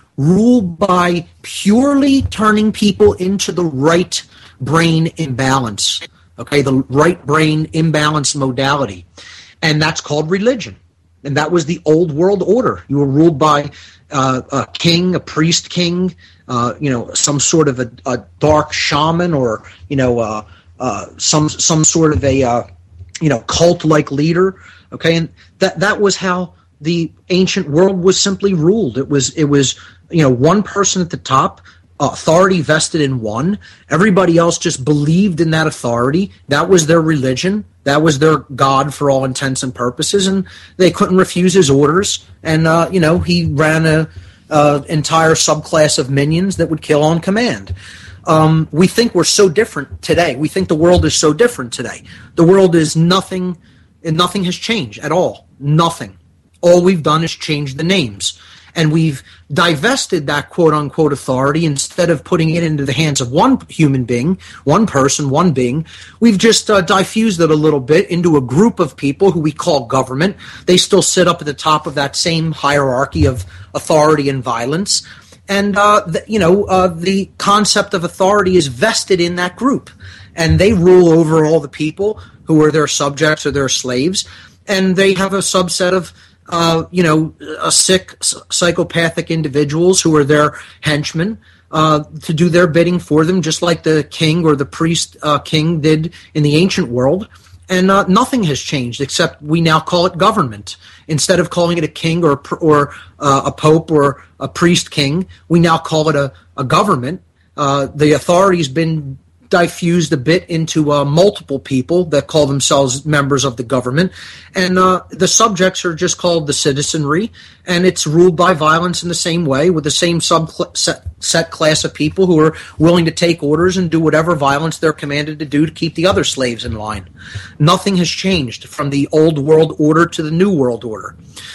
Ruled by purely turning people into the right brain imbalance, okay, the right brain imbalance modality. And that's called religion. And that was the old world order. You were ruled by uh, a king, a priest king, uh, you know, some sort of a, a dark shaman or, you know, uh, uh, some some sort of a, uh, you know, cult-like leader. Okay, and that that was how the ancient world was simply ruled. It was it was you know one person at the top, authority vested in one. Everybody else just believed in that authority. That was their religion. That was their God for all intents and purposes, and they couldn't refuse his orders. And uh, you know he ran a, a entire subclass of minions that would kill on command. Um, we think we're so different today. We think the world is so different today. The world is nothing, and nothing has changed at all. Nothing. All we've done is change the names. And we've divested that quote-unquote authority. Instead of putting it into the hands of one human being, one person, one being, we've just uh, diffused it a little bit into a group of people who we call government. They still sit up at the top of that same hierarchy of authority and violence. And, uh, the, you know, uh, the concept of authority is vested in that group. And they rule over all the people who are their subjects or their slaves. And they have a subset of Uh, you know, a sick, psychopathic individuals who are their henchmen uh, to do their bidding for them, just like the king or the priest uh, king did in the ancient world. And uh, nothing has changed except we now call it government. Instead of calling it a king or or uh, a pope or a priest king, we now call it a, a government. Uh, the authority's been diffused a bit into uh, multiple people that call themselves members of the government, and uh, the subjects are just called the citizenry, and it's ruled by violence in the same way, with the same subset set class of people who are willing to take orders and do whatever violence they're commanded to do to keep the other slaves in line. Nothing has changed from the old world order to the new world order.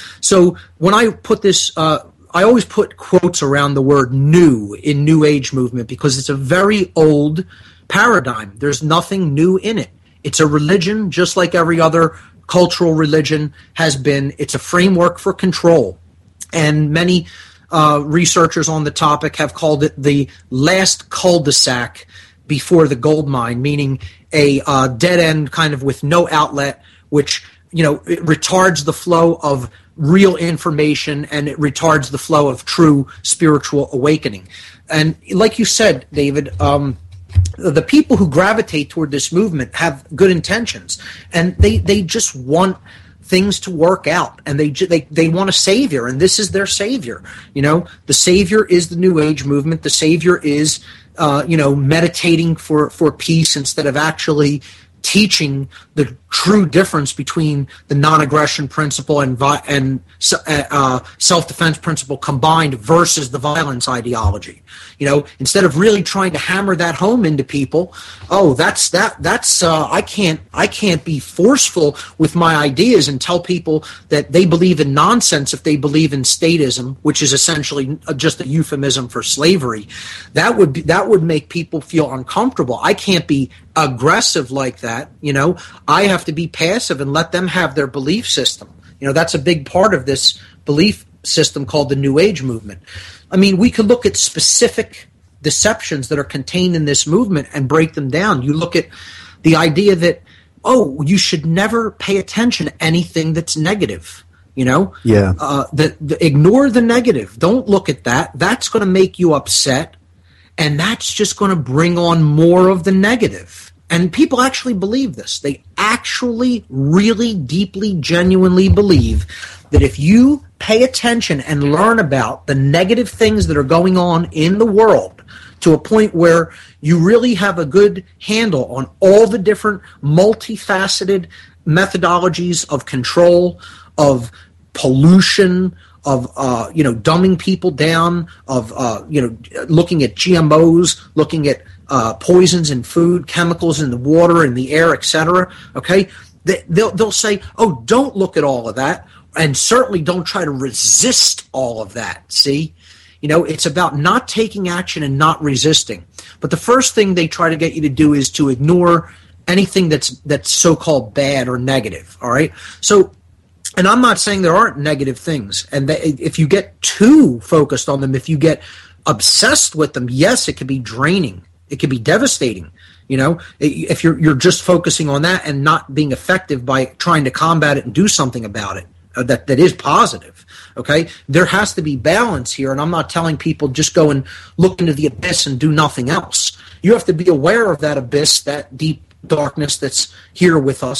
So when I put this uh, I always put quotes around the word new in New Age movement because it's a very old paradigm. There's nothing new in it. It's a religion just like every other cultural religion has been. It's a framework for control. And many uh, researchers on the topic have called it the last cul-de-sac before the gold mine, meaning a uh, dead end kind of with no outlet, which, you know, it retards the flow of real information and it retards the flow of true spiritual awakening. And like you said, David, um, the people who gravitate toward this movement have good intentions, and they, they just want things to work out, and they, they they want a savior, and this is their savior. You know, the savior is the New Age movement. The savior is, uh, you know, meditating for, for peace instead of actually teaching the true difference between the non-aggression principle and vi- and uh, self-defense principle combined versus the violence ideology. You know, instead of really trying to hammer that home into people, oh, that's that that's uh, I can't I can't be forceful with my ideas and tell people that they believe in nonsense if they believe in statism, which is essentially just a euphemism for slavery. That would be, that would make people feel uncomfortable. I can't be aggressive like that. You know, I have to be passive and let them have their belief system. You know, that's a big part of this belief system called the New Age movement. I mean, we could look at specific deceptions that are contained in this movement and break them down. You look at the idea that, oh, you should never pay attention to anything that's negative. You know, yeah. Uh, the, the, ignore the negative. Don't look at that. That's going to make you upset, and that's just going to bring on more of the negative. And people actually believe this. They actually really deeply, genuinely believe that if you pay attention and learn about the negative things that are going on in the world to a point where you really have a good handle on all the different multifaceted methodologies of control, of pollution, of uh, you know, dumbing people down, of uh, you know, looking at G M Os, looking at uh, poisons in food, chemicals in the water, in the air, et cetera. Okay, they, they'll they'll say, oh, don't look at all of that, and certainly don't try to resist all of that. See, you know, it's about not taking action and not resisting. But the first thing they try to get you to do is to ignore anything that's that's so-called bad or negative. All right, so. And I'm not saying there aren't negative things. And they, if you get too focused on them, if you get obsessed with them, yes, it can be draining. It can be devastating. You know, if you're you're just focusing on that and not being effective by trying to combat it and do something about it uh, that, that is positive. Okay, there has to be balance here. And I'm not telling people just go and look into the abyss and do nothing else. You have to be aware of that abyss, that deep darkness that's here with us.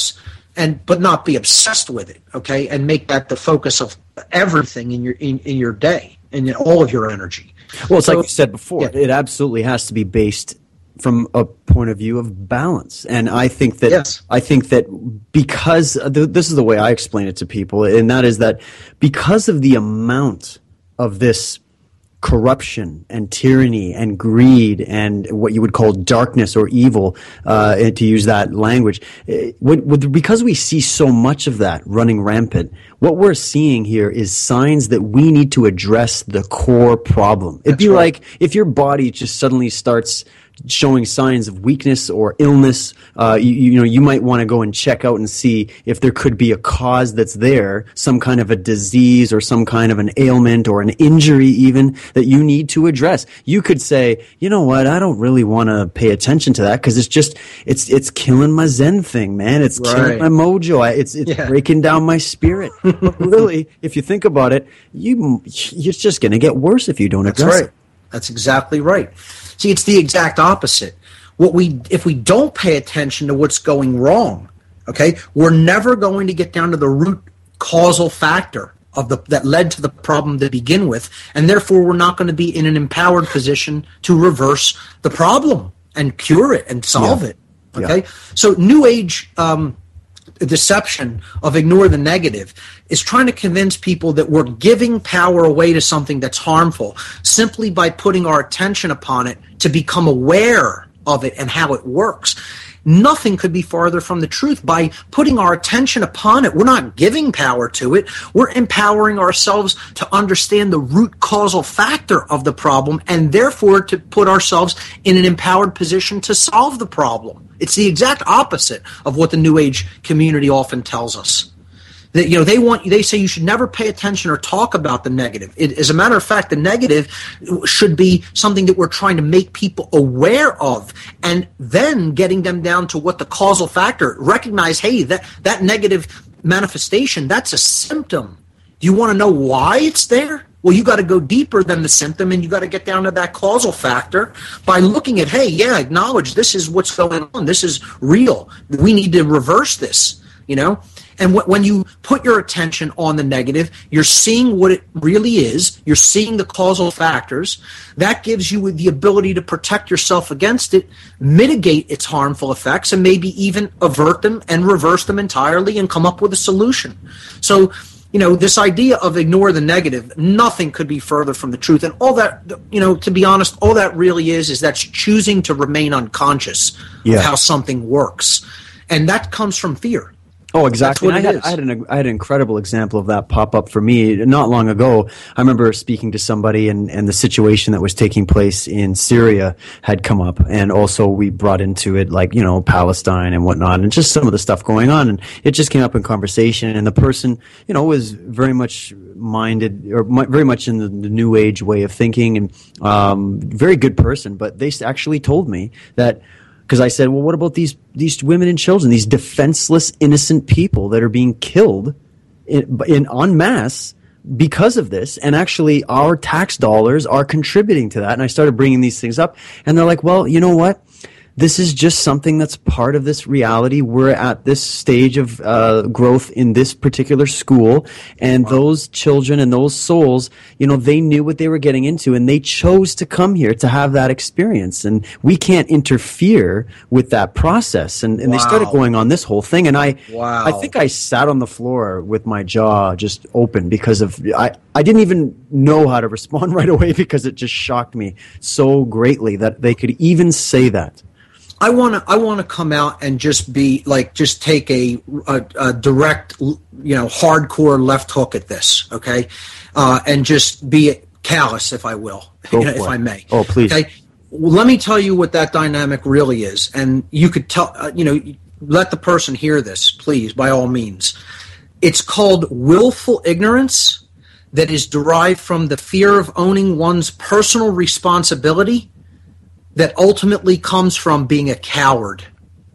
and but not be obsessed with it, okay, and make that the focus of everything in your in, in your day and in all of your energy. Well, it's so, like you said before, yeah. It absolutely has to be based from a point of view of balance, and I think that yes. I think that because this is the way I explain it to people, and that is that because of the amount of this corruption and tyranny and greed and what you would call darkness or evil, uh, to use that language, with, with, because we see so much of that running rampant, what we're seeing here is signs that we need to address the core problem. It'd That's be right. like if your body just suddenly starts showing signs of weakness or illness, uh, you, you know, you might want to go and check out and see if there could be a cause that's there, some kind of a disease or some kind of an ailment or an injury even that you need to address. You could say, you know what, I don't really want to pay attention to that because it's just, it's it's killing my Zen thing, man. It's right. killing my mojo. I, it's it's yeah. breaking down my spirit. But really, if you think about it, you it's just going to get worse if you don't That's address right. it. That's exactly right. See, it's the exact opposite. What we, if we don't pay attention to what's going wrong, okay, we're never going to get down to the root causal factor of the that led to the problem to begin with, and therefore we're not going to be in an empowered position to reverse the problem and cure it and solve yeah. it. Okay, yeah. So New Age um, deception of ignore the negative is trying to convince people that we're giving power away to something that's harmful simply by putting our attention upon it to become aware of it and how it works. Nothing could be farther from the truth. By putting our attention upon it, we're not giving power to it. We're empowering ourselves to understand the root causal factor of the problem and therefore to put ourselves in an empowered position to solve the problem. It's the exact opposite of what the New Age community often tells us. That, you know, they want they say you should never pay attention or talk about the negative. It, as a matter of fact, the negative should be something that we're trying to make people aware of, and then getting them down to what the causal factor. Recognize, hey, that that negative manifestation, that's a symptom. Do you want to know why it's there? Well, you got to go deeper than the symptom, and you got to get down to that causal factor by looking at, hey, yeah, acknowledge this is what's going on. This is real. We need to reverse this, you know? And wh- when you put your attention on the negative, you're seeing what it really is. You're seeing the causal factors. That gives you the ability to protect yourself against it, mitigate its harmful effects, and maybe even avert them and reverse them entirely and come up with a solution. So, you know, this idea of ignore the negative, nothing could be further from the truth. And all that, you know, to be honest, all that really is, is that's choosing to remain unconscious yeah. of how something works. And that comes from fear. Oh, exactly. That's what I, had, it is. I had an I had an incredible example of that pop up for me not long ago. I remember speaking to somebody, and, and the situation that was taking place in Syria had come up, and also we brought into it, like, you know, Palestine and whatnot, and just some of the stuff going on, and it just came up in conversation. And the person, you know, was very much minded, or mi- very much in the, the New Age way of thinking, and um, very good person. But they actually told me that. Because I said, well, what about these these women and children, these defenseless, innocent people that are being killed in, in en masse because of this? And actually, our tax dollars are contributing to that. And I started bringing these things up. And they're like, well, you know what? This is just something that's part of this reality. We're at this stage of uh, growth in this particular school, and wow. those children and those souls, you know, they knew what they were getting into, and they chose to come here to have that experience. And we can't interfere with that process. And, and wow. they started going on this whole thing, and I, wow. I think I sat on the floor with my jaw just open because of I, I didn't even know how to respond right away because it just shocked me so greatly that they could even say that. I want to I want to come out and just be like, just take a, a, a direct, you know, hardcore left hook at this, okay, uh, and just be callous, if I will, you know, if I may. Oh, please. Okay, well, let me tell you what that dynamic really is, and you could tell, uh, you know, let the person hear this, please, by all means. It's called willful ignorance that is derived from the fear of owning one's personal responsibility that ultimately comes from being a coward,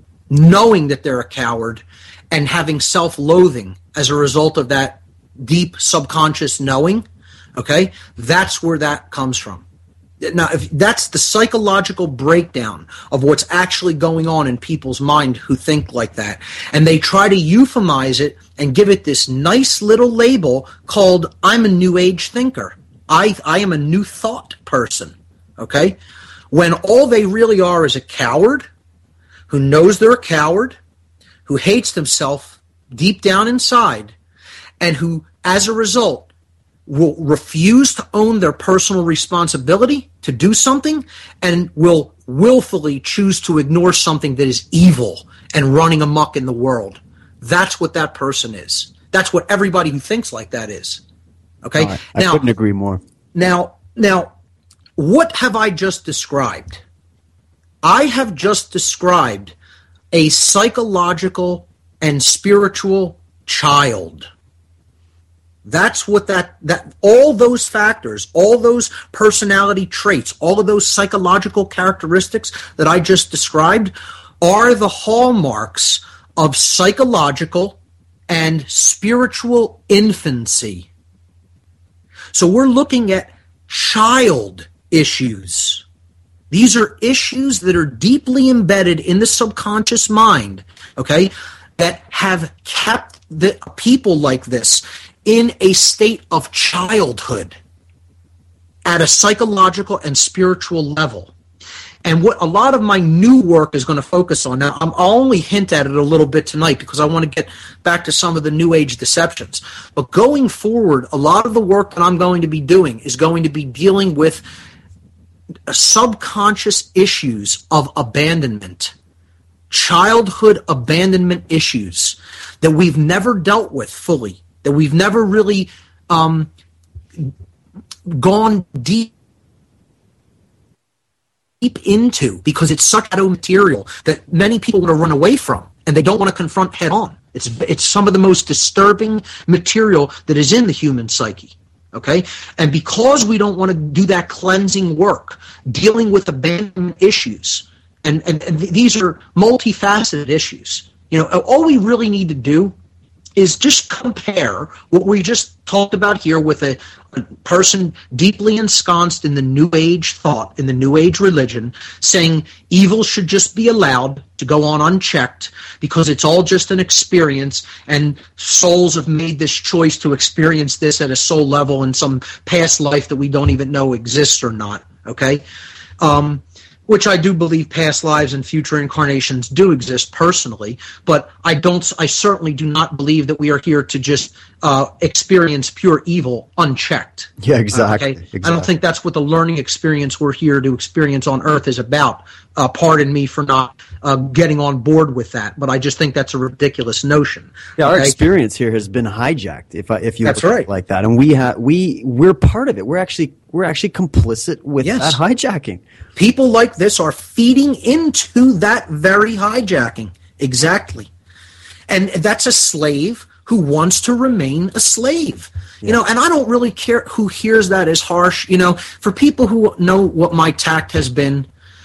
knowing that they're a coward, and having self-loathing as a result of that deep subconscious knowing, okay? That's where that comes from. Now, if that's the psychological breakdown of what's actually going on in people's mind who think like that. And they try to euphemize it and give it this nice little label called, I'm a new age thinker. I, I am a new thought person. Okay? When all they really are is a coward who knows they're a coward, who hates themselves deep down inside, and who, as a result, will refuse to own their personal responsibility to do something and will willfully choose to ignore something that is evil and running amok in the world. That's what that person is. That's what everybody who thinks like that is. Okay? Oh, I, I now, couldn't agree more. Now, now, what have I just described? I have just described a psychological and spiritual child. That's what that, that, all those factors, all those personality traits, all of those psychological characteristics that I just described are the hallmarks of psychological and spiritual infancy. So we're looking at child issues. These are issues that are deeply embedded in the subconscious mind, okay, that have kept the people like this in a state of childhood at a psychological and spiritual level. And what a lot of my new work is going to focus on, now I'll only hint at it a little bit tonight because I want to get back to some of the New Age deceptions. But going forward, a lot of the work that I'm going to be doing is going to be dealing with subconscious issues of abandonment, childhood abandonment issues that we've never dealt with fully, that we've never really um, gone deep deep into because it's such shadow material that many people want to run away from and they don't want to confront head on. It's it's some of the most disturbing material that is in the human psyche. Okay? And because we don't want to do that cleansing work, dealing with abandonment issues, and, and, and these are multifaceted issues. You know, all we really need to do is just compare what we just talked about here with a, a person deeply ensconced in the New Age thought, in the New Age religion, saying evil should just be allowed to go on unchecked because it's all just an experience and souls have made this choice to experience this at a soul level in some past life that we don't even know exists or not, okay? Um, which I do believe past lives and future incarnations do exist personally, but I don't. I certainly do not believe that we are here to just uh, experience pure evil unchecked. Yeah, exactly, Okay? exactly. I don't think that's what the learning experience we're here to experience on Earth is about. Uh, pardon me for not uh, getting on board with that, but I just think that's a ridiculous notion. Yeah, our okay? experience here has been hijacked. If I, if you That's look at it right. like that, and we have we we're part of it. We're actually we're actually complicit with Yes. that hijacking. People like this are feeding into that very hijacking. Exactly. And that's a slave who wants to remain a slave. You know, and I don't really care who hears that as harsh. You know, for people who know what my tact has been,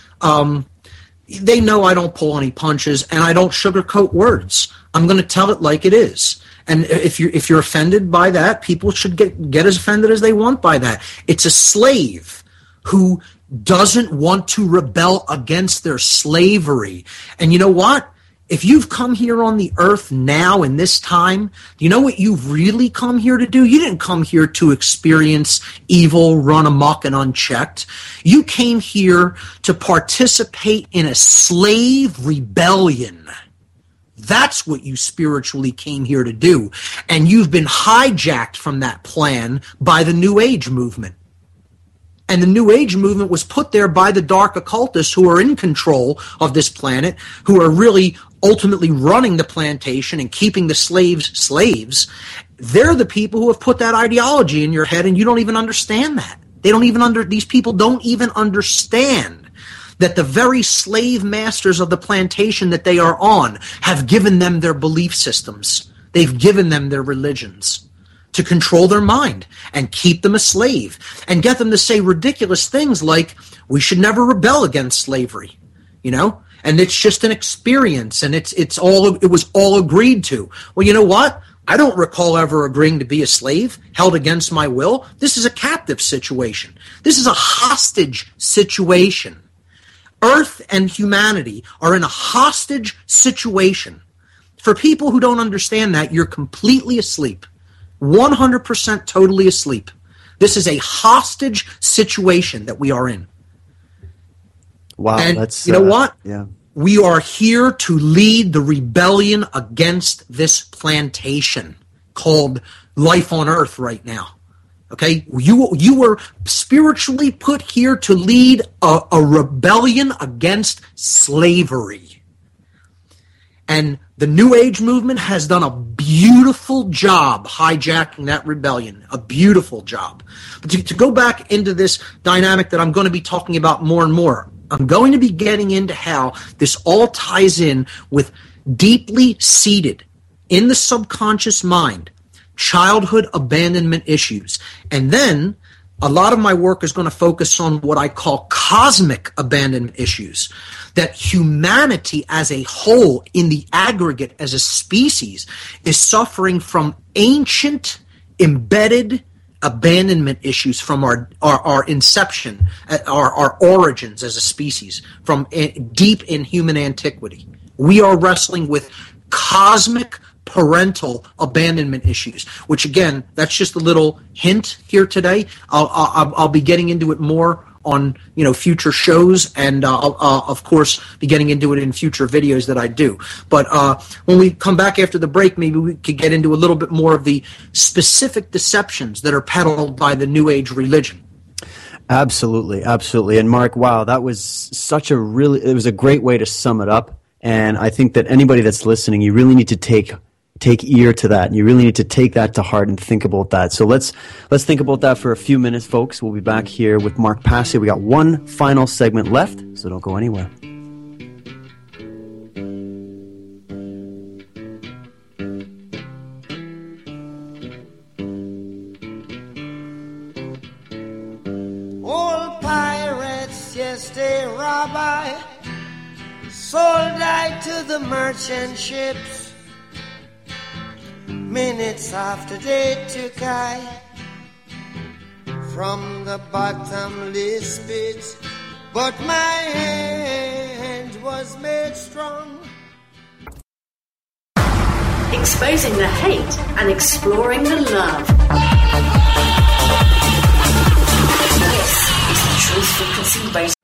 um, they know I don't pull any punches and I don't sugarcoat words. I'm going to tell it like it is. And if you're, if you're offended by that, people should get, get as offended as they want by that. It's a slave who doesn't want to rebel against their slavery. And you know what? If you've come here on the earth now in this time, do you know what you've really come here to do? You didn't come here to experience evil, run amok, and unchecked. You came here to participate in a slave rebellion. That's what you spiritually came here to do. And you've been hijacked from that plan by the New Age movement. And the New Age movement was put there by the dark occultists who are in control of this planet, who are really ultimately running the plantation and keeping the slaves slaves. They're the people who have put that ideology in your head, and you don't even understand that. They don't even under these people don't even understand that the very slave masters of the plantation that they are on have given them their belief systems. They've given them their religions to control their mind and keep them a slave and get them to say ridiculous things like, we should never rebel against slavery, you know? And it's just an experience and it's it's all it was all agreed to. Well, you know what? I don't recall ever agreeing to be a slave held against my will. This is a captive situation. This is a hostage situation. Earth and humanity are in a hostage situation. For people who don't understand that, you're completely asleep. one hundred percent totally asleep. This is a hostage situation that we are in. Wow, and that's you know uh, what? Yeah. We are here to lead the rebellion against this plantation called life on earth right now. Okay? You you were spiritually put here to lead a, a rebellion against slavery. And the New Age movement has done a beautiful job hijacking that rebellion. A beautiful job. But to, to go back into this dynamic that I'm going to be talking about more and more, I'm going to be getting into how this all ties in with deeply seated in the subconscious mind childhood abandonment issues. And then a lot of my work is going to focus on what I call cosmic abandonment issues, that humanity as a whole, in the aggregate as a species, is suffering from ancient, embedded abandonment issues from our, our, our inception, our, our origins as a species, from deep in human antiquity. We are wrestling with cosmic parental abandonment issues, which again, that's just a little hint here today. I'll, I'll, I'll be getting into it more on, you know, future shows, and uh, I'll, uh, of course, be getting into it in future videos that I do. But uh, when we come back after the break, maybe we could get into a little bit more of the specific deceptions that are peddled by the New Age religion. Absolutely, absolutely. And Mark, wow, that was such a really, it was a great way to sum it up. And I think that anybody that's listening, you really need to take take ear to that. And you really need to take that to heart and think about that. So let's let's think about that for a few minutes, folks. We'll be back here with Mark Passio. We got one final segment left, so don't go anywhere. Old pirates, yes, they rob I, sold I to the merchant ships. Minutes after they took I from the bottomless pit, but my hand was made strong. Exposing the hate and exploring the love. This is the Truth Frequency Radio.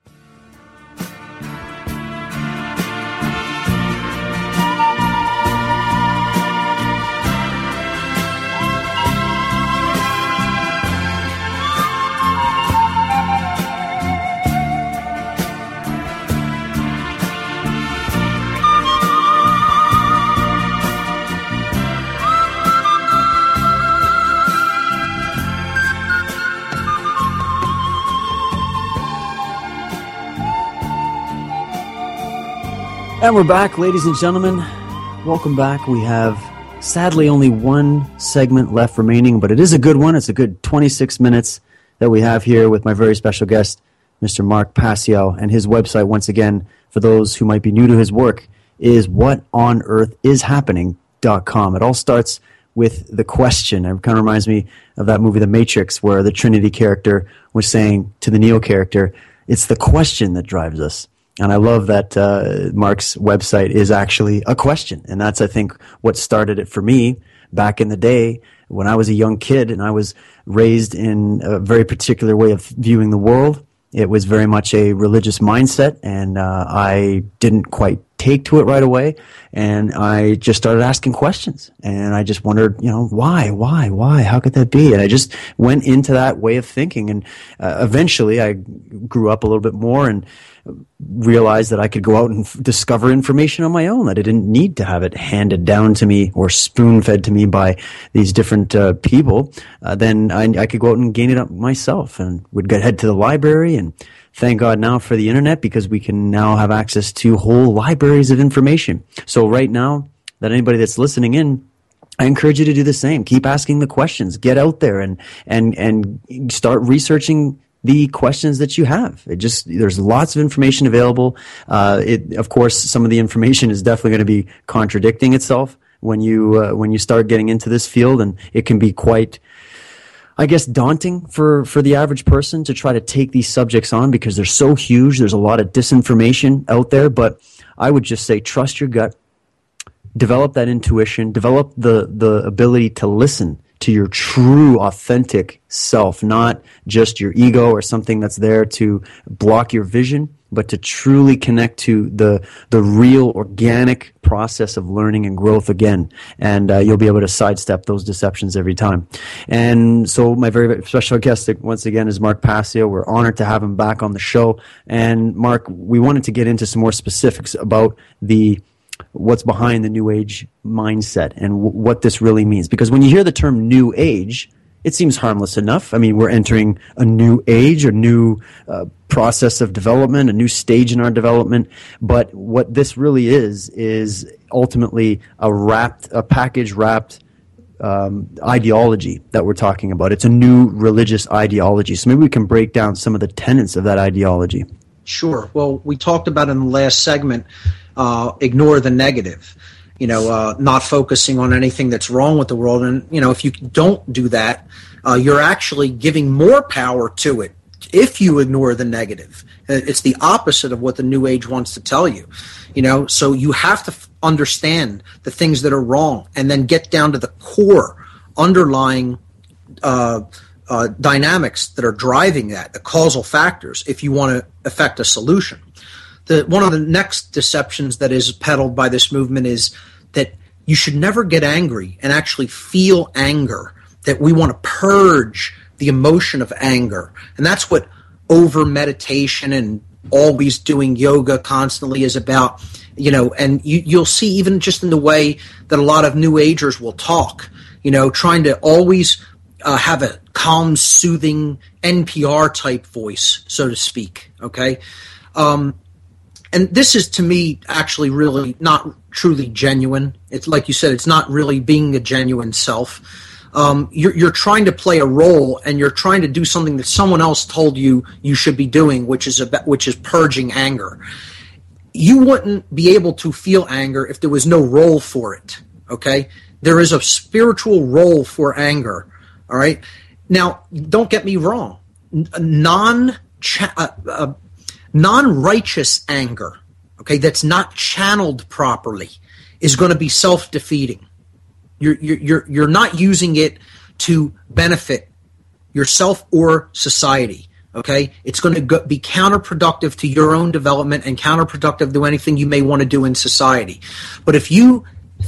And we're back, ladies and gentlemen. Welcome back. We have, sadly, only one segment left remaining, but it is a good one. It's a good twenty-six minutes that we have here with my very special guest, Mister Mark Passio. And his website, once again, for those who might be new to his work, is what on earth is happening dot com. It all starts with the question. It kind of reminds me of that movie, The Matrix, where the Trinity character was saying to the Neo character, it's the question that drives us. And I love that uh, Mark's website is actually a question. And that's, I think, what started it for me back in the day when I was a young kid and I was raised in a very particular way of viewing the world. It was very much a religious mindset, and uh, I didn't quite take to it right away. And I just started asking questions. And I just wondered, you know, why, why, why? How could that be? And I just went into that way of thinking. And uh, eventually I grew up a little bit more and realized that I could go out and f- discover information on my own, that I didn't need to have it handed down to me or spoon-fed to me by these different uh, people. Uh, then I, I could go out and gain it up myself, and would get, head to the library. And thank God now for the internet, because we can now have access to whole libraries of information. So right now, that anybody that's listening in, I encourage you to do the same. Keep asking the questions. Get out there and and and start researching the questions that you have. It just, there's lots of information available. Uh, it, of course, some of the information is definitely going to be contradicting itself, when you uh, when you start getting into this field, and it can be quite, I guess, daunting for, for the average person to try to take these subjects on because they're so huge. There's a lot of disinformation out there, but I would just say trust your gut, develop that intuition, develop the, the ability to listen to your true, authentic self, not just your ego or something that's there to block your vision, but to truly connect to the the real organic process of learning and growth again. And uh, you'll be able to sidestep those deceptions every time. And so my very special guest once again is Mark Passio. We're honored to have him back on the show. And Mark, we wanted to get into some more specifics about the what's behind the New Age mindset and w- what this really means. Because when you hear the term New Age, it seems harmless enough. I mean, we're entering a new age, a new uh, process of development, a new stage in our development. But what this really is, is ultimately a wrapped, a package wrapped um, ideology that we're talking about. It's a new religious ideology. So maybe we can break down some of the tenets of that ideology. Sure. Well, we talked about in the last segment, uh, ignore the negative, you know, uh, not focusing on anything that's wrong with the world. And, you know, if you don't do that, uh, you're actually giving more power to it if you ignore the negative. It's the opposite of what the New Age wants to tell you, you know, so you have to f- understand the things that are wrong and then get down to the core underlying uh Uh, dynamics that are driving that, the causal factors, if you want to affect a solution. The, one of the next deceptions that is peddled by this movement is that you should never get angry and actually feel anger, that we want to purge the emotion of anger. And that's what over meditation and always doing yoga constantly is about, you know, and you, you'll see even just in the way that a lot of New Agers will talk, you know, trying to always Uh, have a calm, soothing N P R type voice, so to speak, okay? Um, and this is, to me, actually really not truly genuine. It's like you said, it's not really being a genuine self. Um, you're, you're trying to play a role, and you're trying to do something that someone else told you you should be doing, which is about, which is purging anger. You wouldn't be able to feel anger if there was no role for it, okay? There is a spiritual role for anger. All right. Now, don't get me wrong. Non uh, uh, non-righteous anger, okay, that's not channeled properly, is going to be self-defeating. You're you're you're not using it to benefit yourself or society. Okay, it's going to go, be counterproductive to your own development and counterproductive to anything you may want to do in society. But if you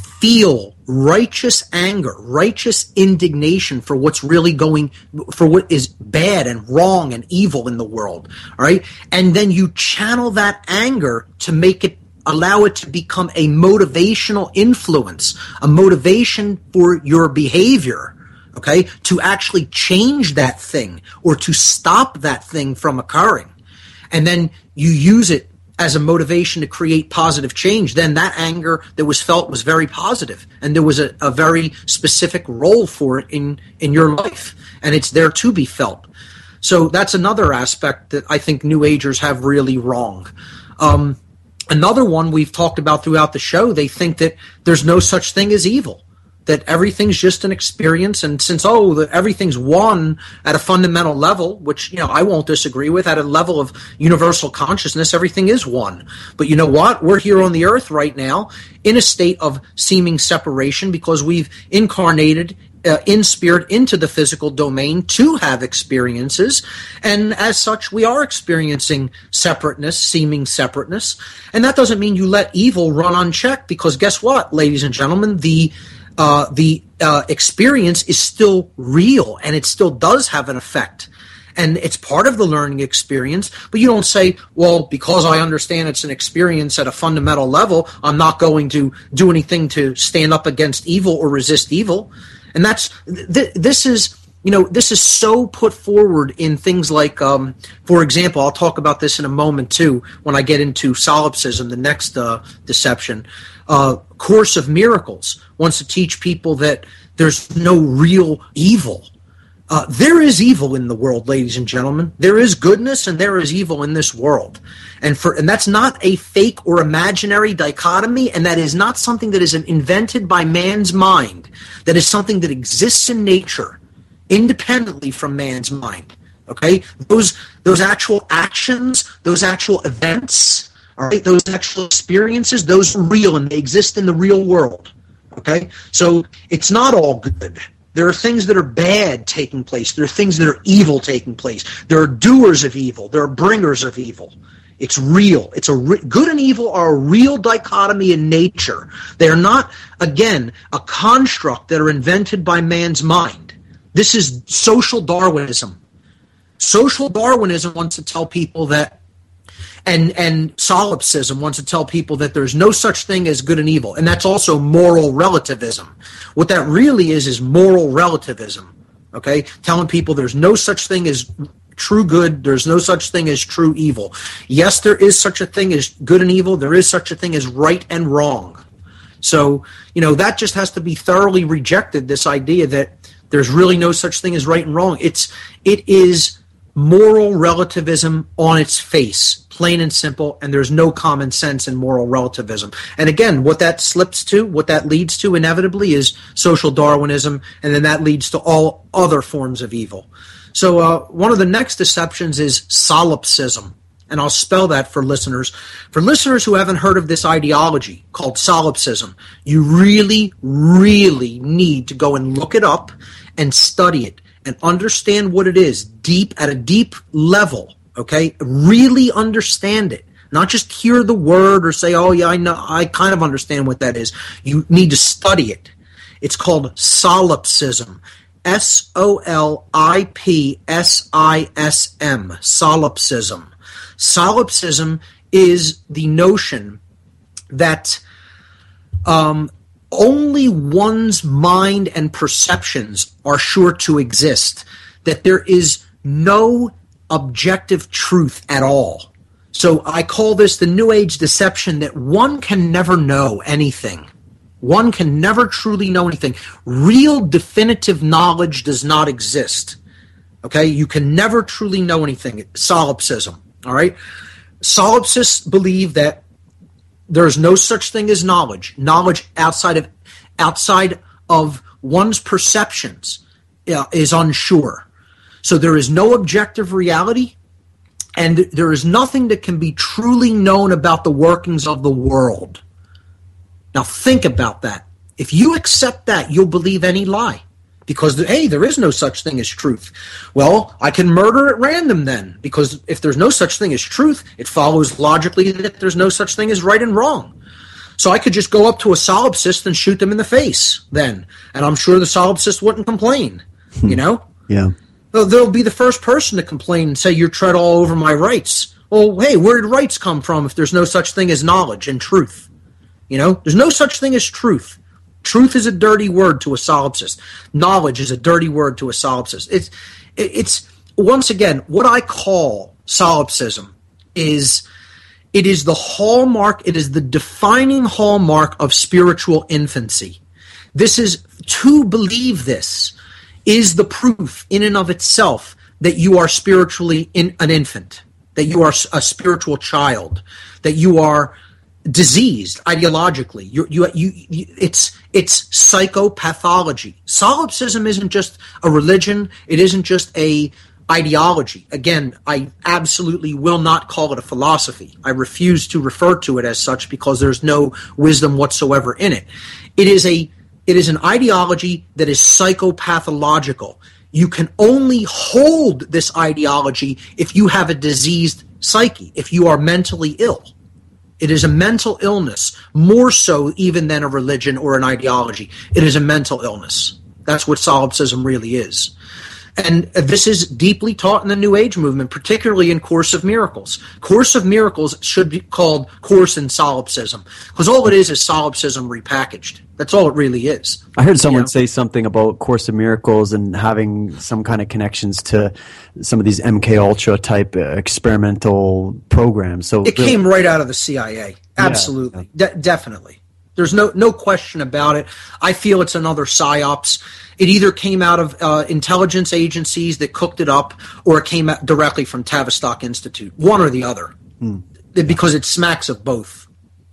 feel righteous anger, righteous indignation for what's really going, for what is bad and wrong and evil in the world, all right? And then you channel that anger to make it, allow it to become a motivational influence, a motivation for your behavior, okay, to actually change that thing or to stop that thing from occurring. And then you use it as a motivation to create positive change, then that anger that was felt was very positive, and there was a, a very specific role for it in, in your life, and it's there to be felt. So that's another aspect that I think New Agers have really wrong. Um, another one we've talked about throughout the show, they think that there's no such thing as evil, that everything's just an experience, and since, oh, that everything's one at a fundamental level, which, you know, I won't disagree with, at a level of universal consciousness, everything is one. But you know what? We're here on the earth right now in a state of seeming separation because we've incarnated uh, in spirit into the physical domain to have experiences, and as such, we are experiencing separateness, seeming separateness, and that doesn't mean you let evil run unchecked, because guess what, ladies and gentlemen, the Uh, the uh, experience is still real, and it still does have an effect. And it's part of the learning experience, but you don't say, well, because I understand it's an experience at a fundamental level, I'm not going to do anything to stand up against evil or resist evil. And that's, th- this is, you know, this is so put forward in things like, um, for example, I'll talk about this in a moment too, when I get into solipsism, the next uh, deception. Uh, Course of Miracles wants to teach people that there's no real evil. Uh, there is evil in the world, ladies and gentlemen. There is goodness and there is evil in this world. And for and that's not a fake or imaginary dichotomy, and that is not something that is invented by man's mind. That is something that exists in nature, independently from man's mind. Okay? Those those actual actions, those actual events, all right, those actual experiences, those are real and they exist in the real world. Okay? So it's not all good. There are things that are bad taking place. There are things that are evil taking place. There are doers of evil. There are bringers of evil. It's real. It's a re- good and evil are a real dichotomy in nature. They are not, again, a construct that are invented by man's mind. This is social Darwinism. Social Darwinism wants to tell people that, and and solipsism wants to tell people that there's no such thing as good and evil, and that's also moral relativism. What that really is is moral relativism. Okay, telling people there's no such thing as true good, there's no such thing as true evil. Yes, there is such a thing as good and evil. There is such a thing as right and wrong. So, you know, that just has to be thoroughly rejected, this idea that there's really no such thing as right and wrong. It's it is moral relativism on its face, plain and simple, and there's no common sense in moral relativism. And again, what that slips to, what that leads to inevitably is social Darwinism, and then that leads to all other forms of evil. So uh, one of the next deceptions is solipsism, and I'll spell that for listeners. For listeners who haven't heard of this ideology called solipsism, you really, really need to go and look it up and study it and understand what it is deep, at a deep level, okay? Really understand it. Not just hear the word or say, oh, yeah, I know, I kind of understand what that is. You need to study it. It's called solipsism. S O L I P S I S M, solipsism. Solipsism is the notion that um, only one's mind and perceptions are sure to exist, that there is no objective truth at all. So I call this the New Age deception that one can never know anything. One can never truly know anything. Real definitive knowledge does not exist. Okay? You can never truly know anything. Solipsism. All right? Solipsists believe that there's no such thing as knowledge. Knowledge outside of outside of one's perceptions uh, is unsure. So there is no objective reality, and there is nothing that can be truly known about the workings of the world. Now think about that. If you accept that, you'll believe any lie. Because, hey, there is no such thing as truth. Well, I can murder at random then. Because if there's no such thing as truth, it follows logically that there's no such thing as right and wrong. So I could just go up to a solipsist and shoot them in the face then. And I'm sure the solipsist wouldn't complain. You know? Yeah. They'll be the first person to complain and say, you tread all over my rights. Well, hey, where did rights come from if there's no such thing as knowledge and truth? You know, there's no such thing as truth. Truth is a dirty word to a solipsist. Knowledge is a dirty word to a solipsist. It's, it's once again, what I call solipsism is, it is the hallmark, it is the defining hallmark of spiritual infancy. This is, to believe this is the proof in and of itself that you are spiritually in, an infant, that you are a spiritual child, that you are diseased ideologically. You, you, you, you, it's it's psychopathology. Solipsism isn't just a religion. It isn't just a ideology. Again, I absolutely will not call it a philosophy. I refuse to refer to it as such because there's no wisdom whatsoever in it. It is a it is an ideology that is psychopathological. You can only hold this ideology if you have a diseased psyche, if you are mentally ill. It is a mental illness, more so even than a religion or an ideology. It is a mental illness. That's what solipsism really is. And this is deeply taught in the New Age movement, particularly in Course of Miracles. Course of Miracles should be called Course in Solipsism, because all it is is solipsism repackaged. That's all it really is. I heard someone You know? say something about Course of Miracles and having some kind of connections to some of these M K Ultra type uh, experimental programs. So It really- came right out of the C I A. Absolutely. Yeah. De- definitely. There's no no question about it. I feel it's another psyops. It either came out of uh, intelligence agencies that cooked it up, or it came out directly from Tavistock Institute. One or the other, hmm. because it smacks of both.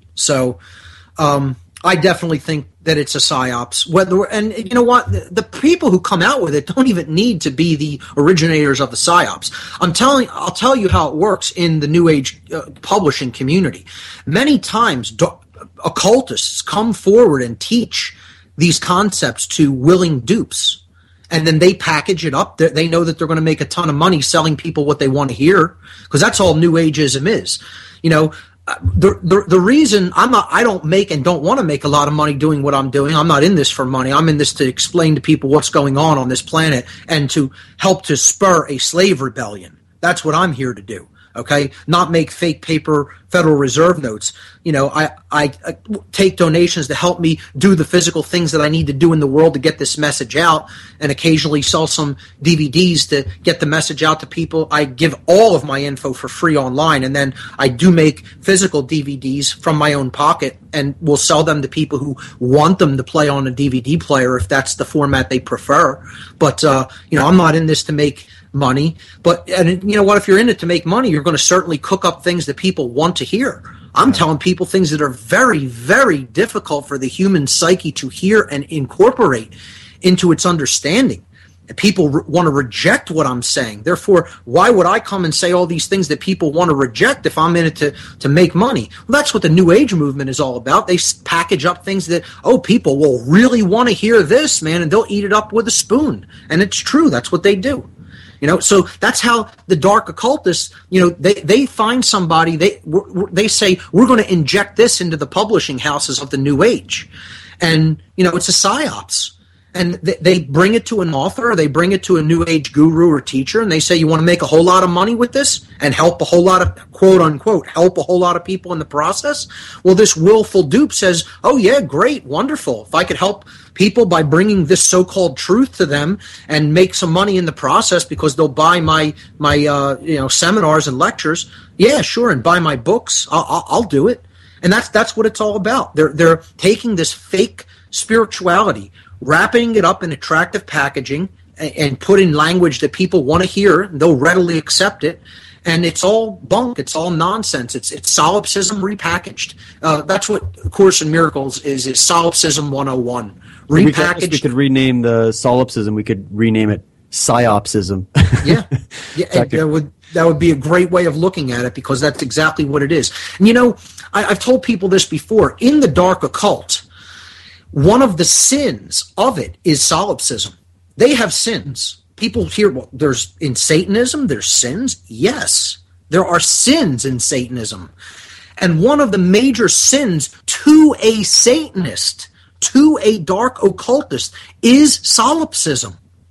So um, I definitely think that it's a psyops. Whether and you know what, the, the people who come out with it don't even need to be the originators of the psyops. I'm telling, I'll tell you how it works in the New Age uh, publishing community. Many times, do, occultists come forward and teach these concepts to willing dupes, and then they package it up. They, they know that they're going to make a ton of money selling people what they want to hear, because that's all New Ageism is. You know. The, the the reason I'm not I don't make and don't want to make a lot of money doing what I'm doing. I'm not in this for money. I'm in this to explain to people what's going on on this planet and to help to spur a slave rebellion. That's what I'm here to do. Okay, not make fake paper Federal Reserve notes. You know, I, I I take donations to help me do the physical things that I need to do in the world to get this message out, and occasionally sell some D V Ds to get the message out to people. I give all of my info for free online, and then I do make physical D V Ds from my own pocket, and will sell them to people who want them to play on a D V D player if that's the format they prefer. But uh, you know, I'm not in this to make money, but and you know what, if you're in it to make money, you're going to certainly cook up things that people want to hear. I'm telling people things that are very, very difficult for the human psyche to hear and incorporate into its understanding. And people re- want to reject what I'm saying. Therefore, why would I come and say all these things that people want to reject if I'm in it to, to make money? Well, that's what the New Age movement is all about. They package up things that, oh, people will really want to hear this, man, and they'll eat it up with a spoon. And it's true. That's what they do. You know, so that's how the dark occultists, you know, they, they find somebody, they they say, we're going to inject this into the publishing houses of the New Age. And, you know, it's a psyops. And they, they bring it to an author, or they bring it to a New Age guru or teacher, and they say, you want to make a whole lot of money with this and help a whole lot of, quote unquote, help a whole lot of people in the process? Well, this willful dupe says, oh, yeah, great, wonderful. If I could help people by bringing this so-called truth to them and make some money in the process because they'll buy my my uh, you know seminars and lectures, yeah, sure, and buy my books, I'll, I'll, I'll do it. And that's that's what it's all about. They're they're taking this fake spirituality, wrapping it up in attractive packaging, and, and putting language that people want to hear, and they'll readily accept it. And it's all bunk. It's all nonsense. It's it's solipsism repackaged. Uh, that's what Course in Miracles is, is solipsism one oh one. Repackaged. We could, we could rename the solipsism. We could rename it psyopsism. yeah, yeah exactly. that would that would be a great way of looking at it, because that's exactly what it is. And you know, I, I've told people this before. In the dark occult, one of the sins of it is solipsism. They have sins. People hear, well, there's in Satanism, there's sins. Yes, there are sins in Satanism. And one of the major sins to a Satanist, to a dark occultist, is solipsism.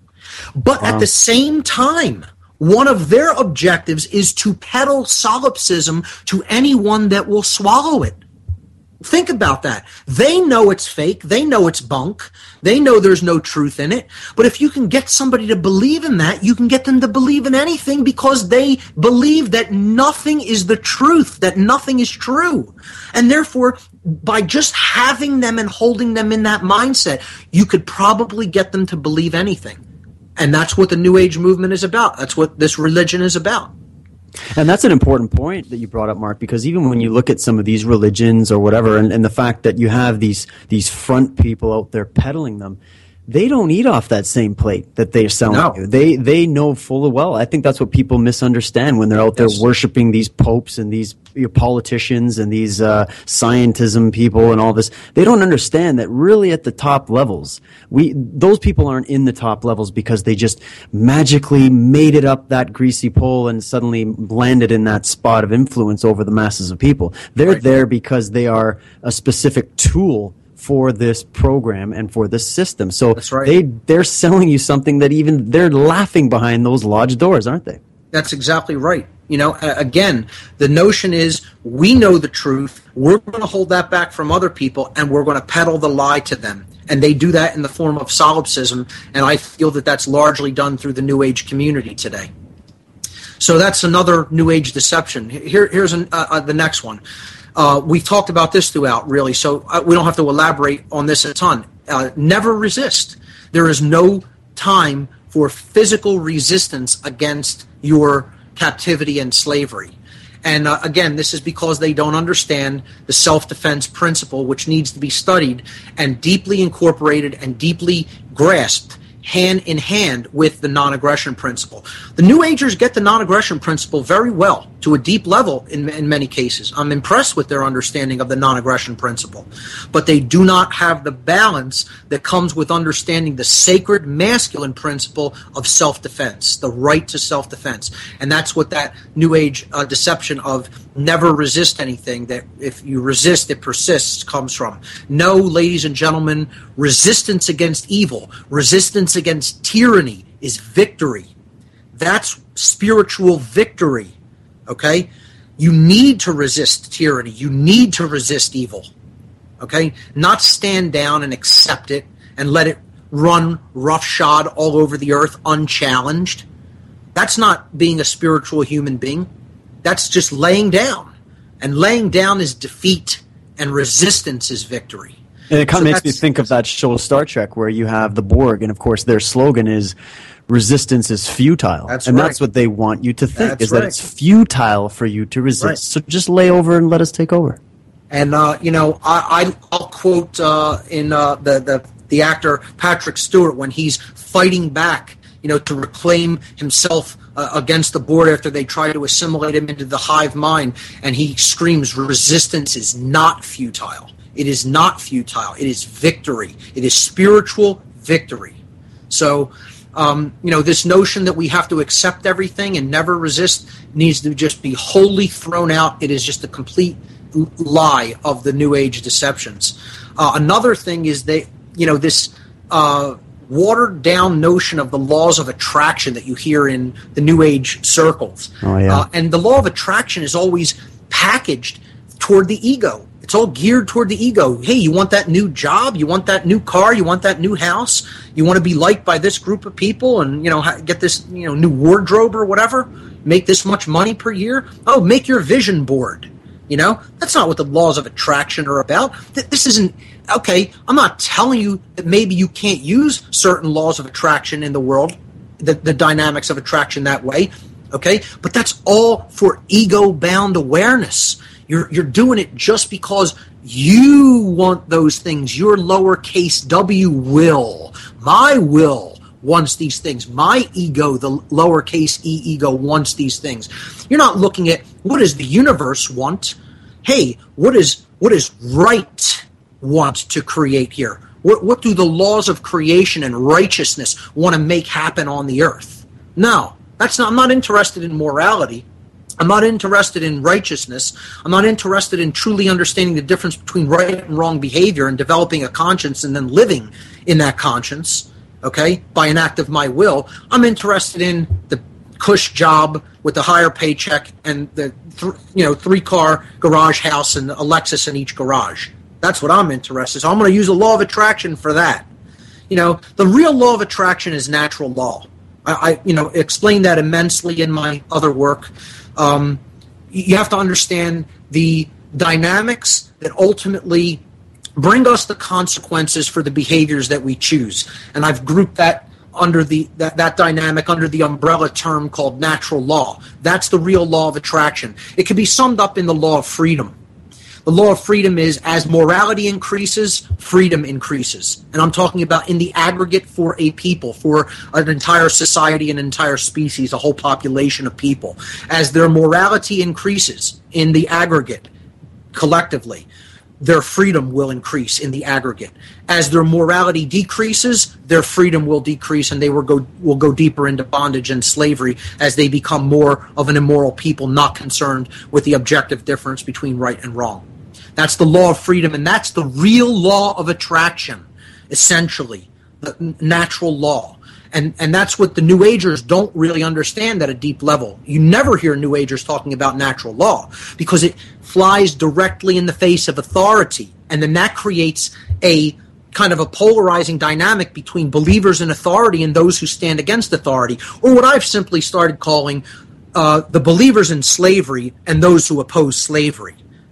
But wow. At the same time, one of their objectives is to peddle solipsism to anyone that will swallow it. Think about that. They know it's fake. They know it's bunk. They know there's no truth in it. But if you can get somebody to believe in that, you can get them to believe in anything, because they believe that nothing is the truth, that nothing is true. And therefore, by just having them and holding them in that mindset, you could probably get them to believe anything. And that's what the New Age movement is about. That's what this religion is about. And that's an important point that you brought up, Mark, because even when you look at some of these religions or whatever, and, and the fact that you have these these front people out there peddling them, they don't eat off that same plate that they're selling no. you. They they know full well. I think that's what people misunderstand when they're out there yes. worshiping these popes and these you know, politicians and these uh, scientism people and all this. They don't understand that really at the top levels, we those people aren't in the top levels because they just magically made it up that greasy pole and suddenly landed in that spot of influence over the masses of people. They're right. there because they are a specific tool for this program and for this system. So That's right. they, they're selling you something that even they're laughing behind those lodge doors, aren't they? That's exactly right. You know, again, the notion is we know the truth. We're going to hold that back from other people, and we're going to peddle the lie to them. And they do that in the form of solipsism, and I feel that that's largely done through the New Age community today. So that's another New Age deception. Here, here's an, uh, uh, the next one. Uh, we've talked about this throughout, really, so uh, we don't have to elaborate on this a ton. Uh, never resist. There is no time for physical resistance against your captivity and slavery. And uh, again, this is because they don't understand the self-defense principle, which needs to be studied and deeply incorporated and deeply grasped hand in hand with the non-aggression principle. The New Agers get the non-aggression principle very well, to a deep level in, in many cases. I'm impressed with their understanding of the non-aggression principle. But they do not have the balance that comes with understanding the sacred masculine principle of self-defense, the right to self-defense. And that's what that New Age uh, deception of never resist anything, that if you resist, it persists, comes from. No, ladies and gentlemen, resistance against evil, resistance against tyranny is victory. That's spiritual victory. Okay? You need to resist tyranny. You need to resist evil. Okay? Not stand down and accept it and let it run roughshod all over the earth unchallenged. That's not being a spiritual human being. That's just laying down. And laying down is defeat, and resistance is victory. And it kind So of makes me that's- think of that show Star Trek, where you have the Borg, and of course their slogan is resistance is futile. That's and right. that's what they want you to think, That's is that right. it's futile for you to resist. Right. So just lay over and let us take over. And uh, you know, I, I I'll quote uh, in uh, the the the actor Patrick Stewart when he's fighting back, you know, to reclaim himself uh, against the board after they try to assimilate him into the hive mind, and he screams, "Resistance is not futile. It is not futile. It is victory. It is spiritual victory." So, um, you know, this notion that we have to accept everything and never resist needs to just be wholly thrown out. It is just a complete lie of the New Age deceptions. Uh, another thing is they, you know, this uh, watered down notion of the laws of attraction that you hear in the New Age circles. Oh, yeah. Uh, and the law of attraction is always packaged toward the ego. It's all geared toward the ego. Hey, you want that new job? You want that new car? You want that new house? You want to be liked by this group of people and, you know, ha- get this, you know, new wardrobe or whatever? Make this much money per year? Oh, make your vision board. You know, that's not what the laws of attraction are about. Th- This isn't, okay, I'm not telling you that maybe you can't use certain laws of attraction in the world, the, the dynamics of attraction that way, okay? But that's all for ego-bound awareness. You're you're doing it just because you want those things. Your lowercase w will. My will wants these things. My ego, the lowercase e ego, wants these things. You're not looking at what does the universe want. Hey, what is what is right want to create here? What what do the laws of creation and righteousness want to make happen on the earth? No, that's not. I'm not interested in morality. I'm not interested in righteousness. I'm not interested in truly understanding the difference between right and wrong behavior and developing a conscience and then living in that conscience, okay, by an act of my will. I'm interested in the cush job with the higher paycheck and the th- you know three-car garage house and a Lexus in each garage. That's what I'm interested in. So I'm going to use the law of attraction for that. You know, the real law of attraction is natural law. I, I you know, explain that immensely in my other work. Um, you have to understand the dynamics that ultimately bring us the consequences for the behaviors that we choose. And I've grouped that under the that, that dynamic under the umbrella term called natural law. That's the real law of attraction. It can be summed up in the law of freedom. The law of freedom is as morality increases, freedom increases. And I'm talking about in the aggregate for a people, for an entire society, an entire species, a whole population of people. As their morality increases in the aggregate, collectively, their freedom will increase in the aggregate. As their morality decreases, their freedom will decrease and they will go will go deeper into bondage and slavery as they become more of an immoral people, not concerned with the objective difference between right and wrong. That's the law of freedom, and that's the real law of attraction, essentially, the n- natural law. And and that's what the New Agers don't really understand at a deep level. You never hear New Agers talking about natural law because it flies directly in the face of authority, and then that creates a kind of a polarizing dynamic between believers in authority and those who stand against authority, or what I've simply started calling uh, the believers in slavery and those who oppose slavery.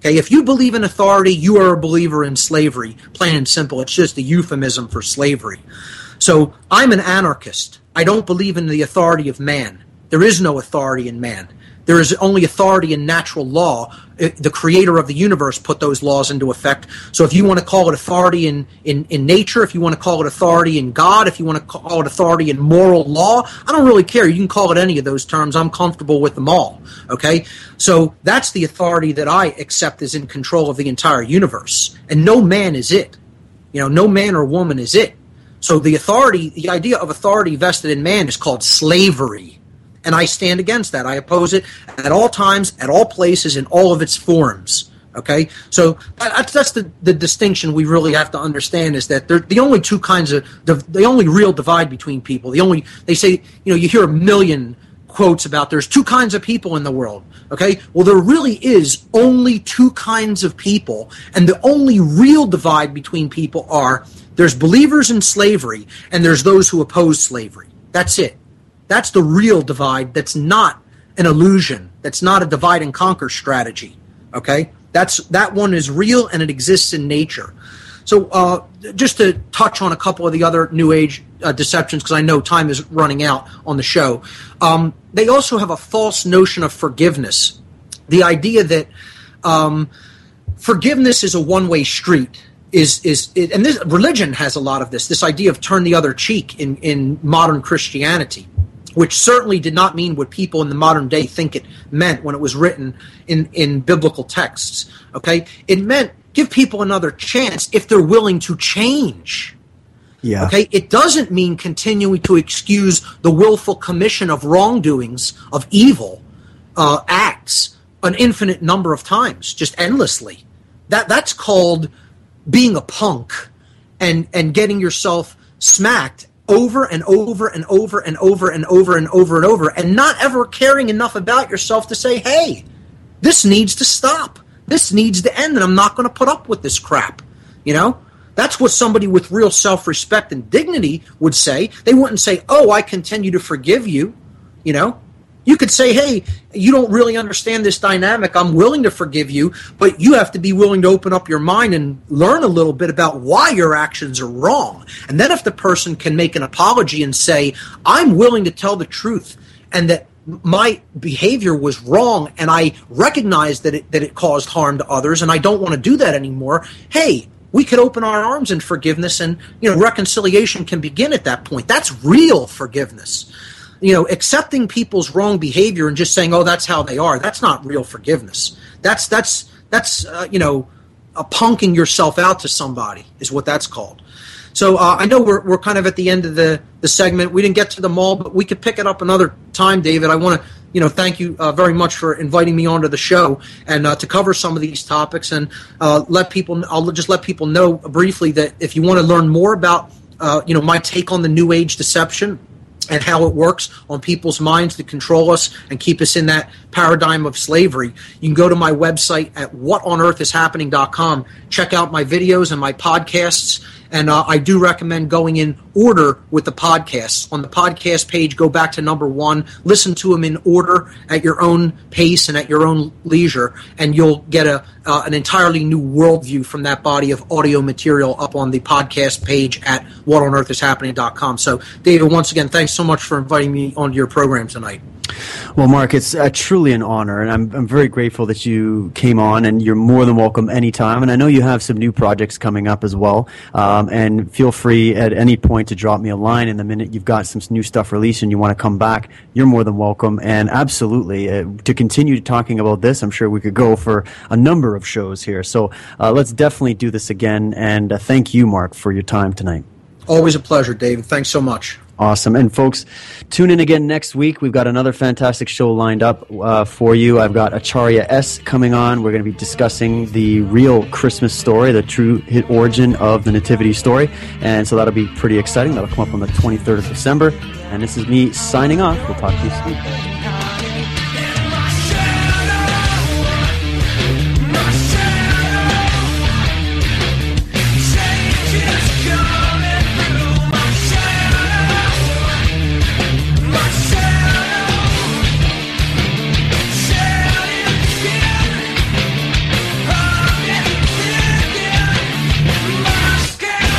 Okay, if you believe in authority, you are a believer in slavery, plain and simple. It's just a euphemism for slavery. So I'm an anarchist. I don't believe in the authority of man. There is no authority in man. There is only authority in natural law. The creator of the universe put those laws into effect. So if you want to call it authority in, in, in nature, if you want to call it authority in God, if you want to call it authority in moral law, I don't really care. You can call it any of those terms. I'm comfortable with them all. Okay? So that's the authority that I accept is in control of the entire universe. And no man is it. You know, no man or woman is it. So the authority, the idea of authority vested in man is called slavery. And I stand against that. I oppose it at all times, at all places, in all of its forms. Okay? So that's, that's the, the distinction we really have to understand, is that they're the only two kinds of, the, the only real divide between people. The only, they say, you know, you hear a million quotes about there's two kinds of people in the world. Okay? Well, there really is only two kinds of people. And the only real divide between people are there's believers in slavery and there's those who oppose slavery. That's it. That's the real divide. That's not an illusion. That's not a divide and conquer strategy. Okay? That's that one is real and it exists in nature. So uh, just to touch on a couple of the other New Age uh, deceptions, because I know time is running out on the show, um, they also have a false notion of forgiveness. The idea that um, forgiveness is a one-way street. Is is it, and this religion has a lot of this. This idea of turn the other cheek in, in modern Christianity, which certainly did not mean what people in the modern day think it meant when it was written in, in biblical texts. Okay, it meant give people another chance if they're willing to change. Yeah. Okay, it doesn't mean continuing to excuse the willful commission of wrongdoings, of evil uh, acts, an infinite number of times, just endlessly. That that's called being a punk and and getting yourself smacked over and over and over and over and over and over and over and not ever caring enough about yourself to say, hey, this needs to stop. This needs to end, and I'm not going to put up with this crap. You know? That's what somebody with real self-respect and dignity would say. They wouldn't say, oh, I continue to forgive you. You know? You could say, hey, you don't really understand this dynamic. I'm willing to forgive you, but you have to be willing to open up your mind and learn a little bit about why your actions are wrong. And then if the person can make an apology and say, I'm willing to tell the truth and that my behavior was wrong and I recognize that it, that it caused harm to others and I don't want to do that anymore, hey, we could open our arms in forgiveness and, you know, reconciliation can begin at that point. That's real forgiveness. You know, accepting people's wrong behavior and just saying, "Oh, that's how they are." That's not real forgiveness. That's that's that's uh, you know, a punking yourself out to somebody is what that's called. So uh, I know we're we're kind of at the end of the, the segment. We didn't get to them all, but we could pick it up another time, David. I want to you know thank you uh, very much for inviting me onto the show and uh, to cover some of these topics and uh, let people. I'll just let people know briefly that if you want to learn more about uh, you know my take on the New Age deception and how it works on people's minds to control us and keep us in that paradigm of slavery, you can go to my website at what on earth is happening dot com. Check out my videos and my podcasts. And uh, I do recommend going in order with the podcasts. On the podcast page, go back to number one, listen to them in order at your own pace and at your own leisure, and you'll get a uh, an entirely new worldview from that body of audio material up on the podcast page at what on earth is happening dot com. So, David, once again, thanks so much for inviting me onto your program tonight. Well, Mark, it's uh, truly an honor, and I'm I'm very grateful that you came on, and you're more than welcome anytime. And I know you have some new projects coming up as well, um, and feel free at any point to drop me a line. And the minute you've got some new stuff released and you want to come back, you're more than welcome. And absolutely, uh, to continue talking about this, I'm sure we could go for a number of shows here. So uh, let's definitely do this again, and uh, thank you, Mark, for your time tonight. Always a pleasure, David. Thanks so much. Awesome. And folks, tune in again next week. We've got another fantastic show lined up uh, for you. I've got Acharya S. coming on. We're going to be discussing the real Christmas story, the true hit origin of the Nativity story. And so that'll be pretty exciting. That'll come up on the twenty-third of December. And this is me signing off. We'll talk to you soon.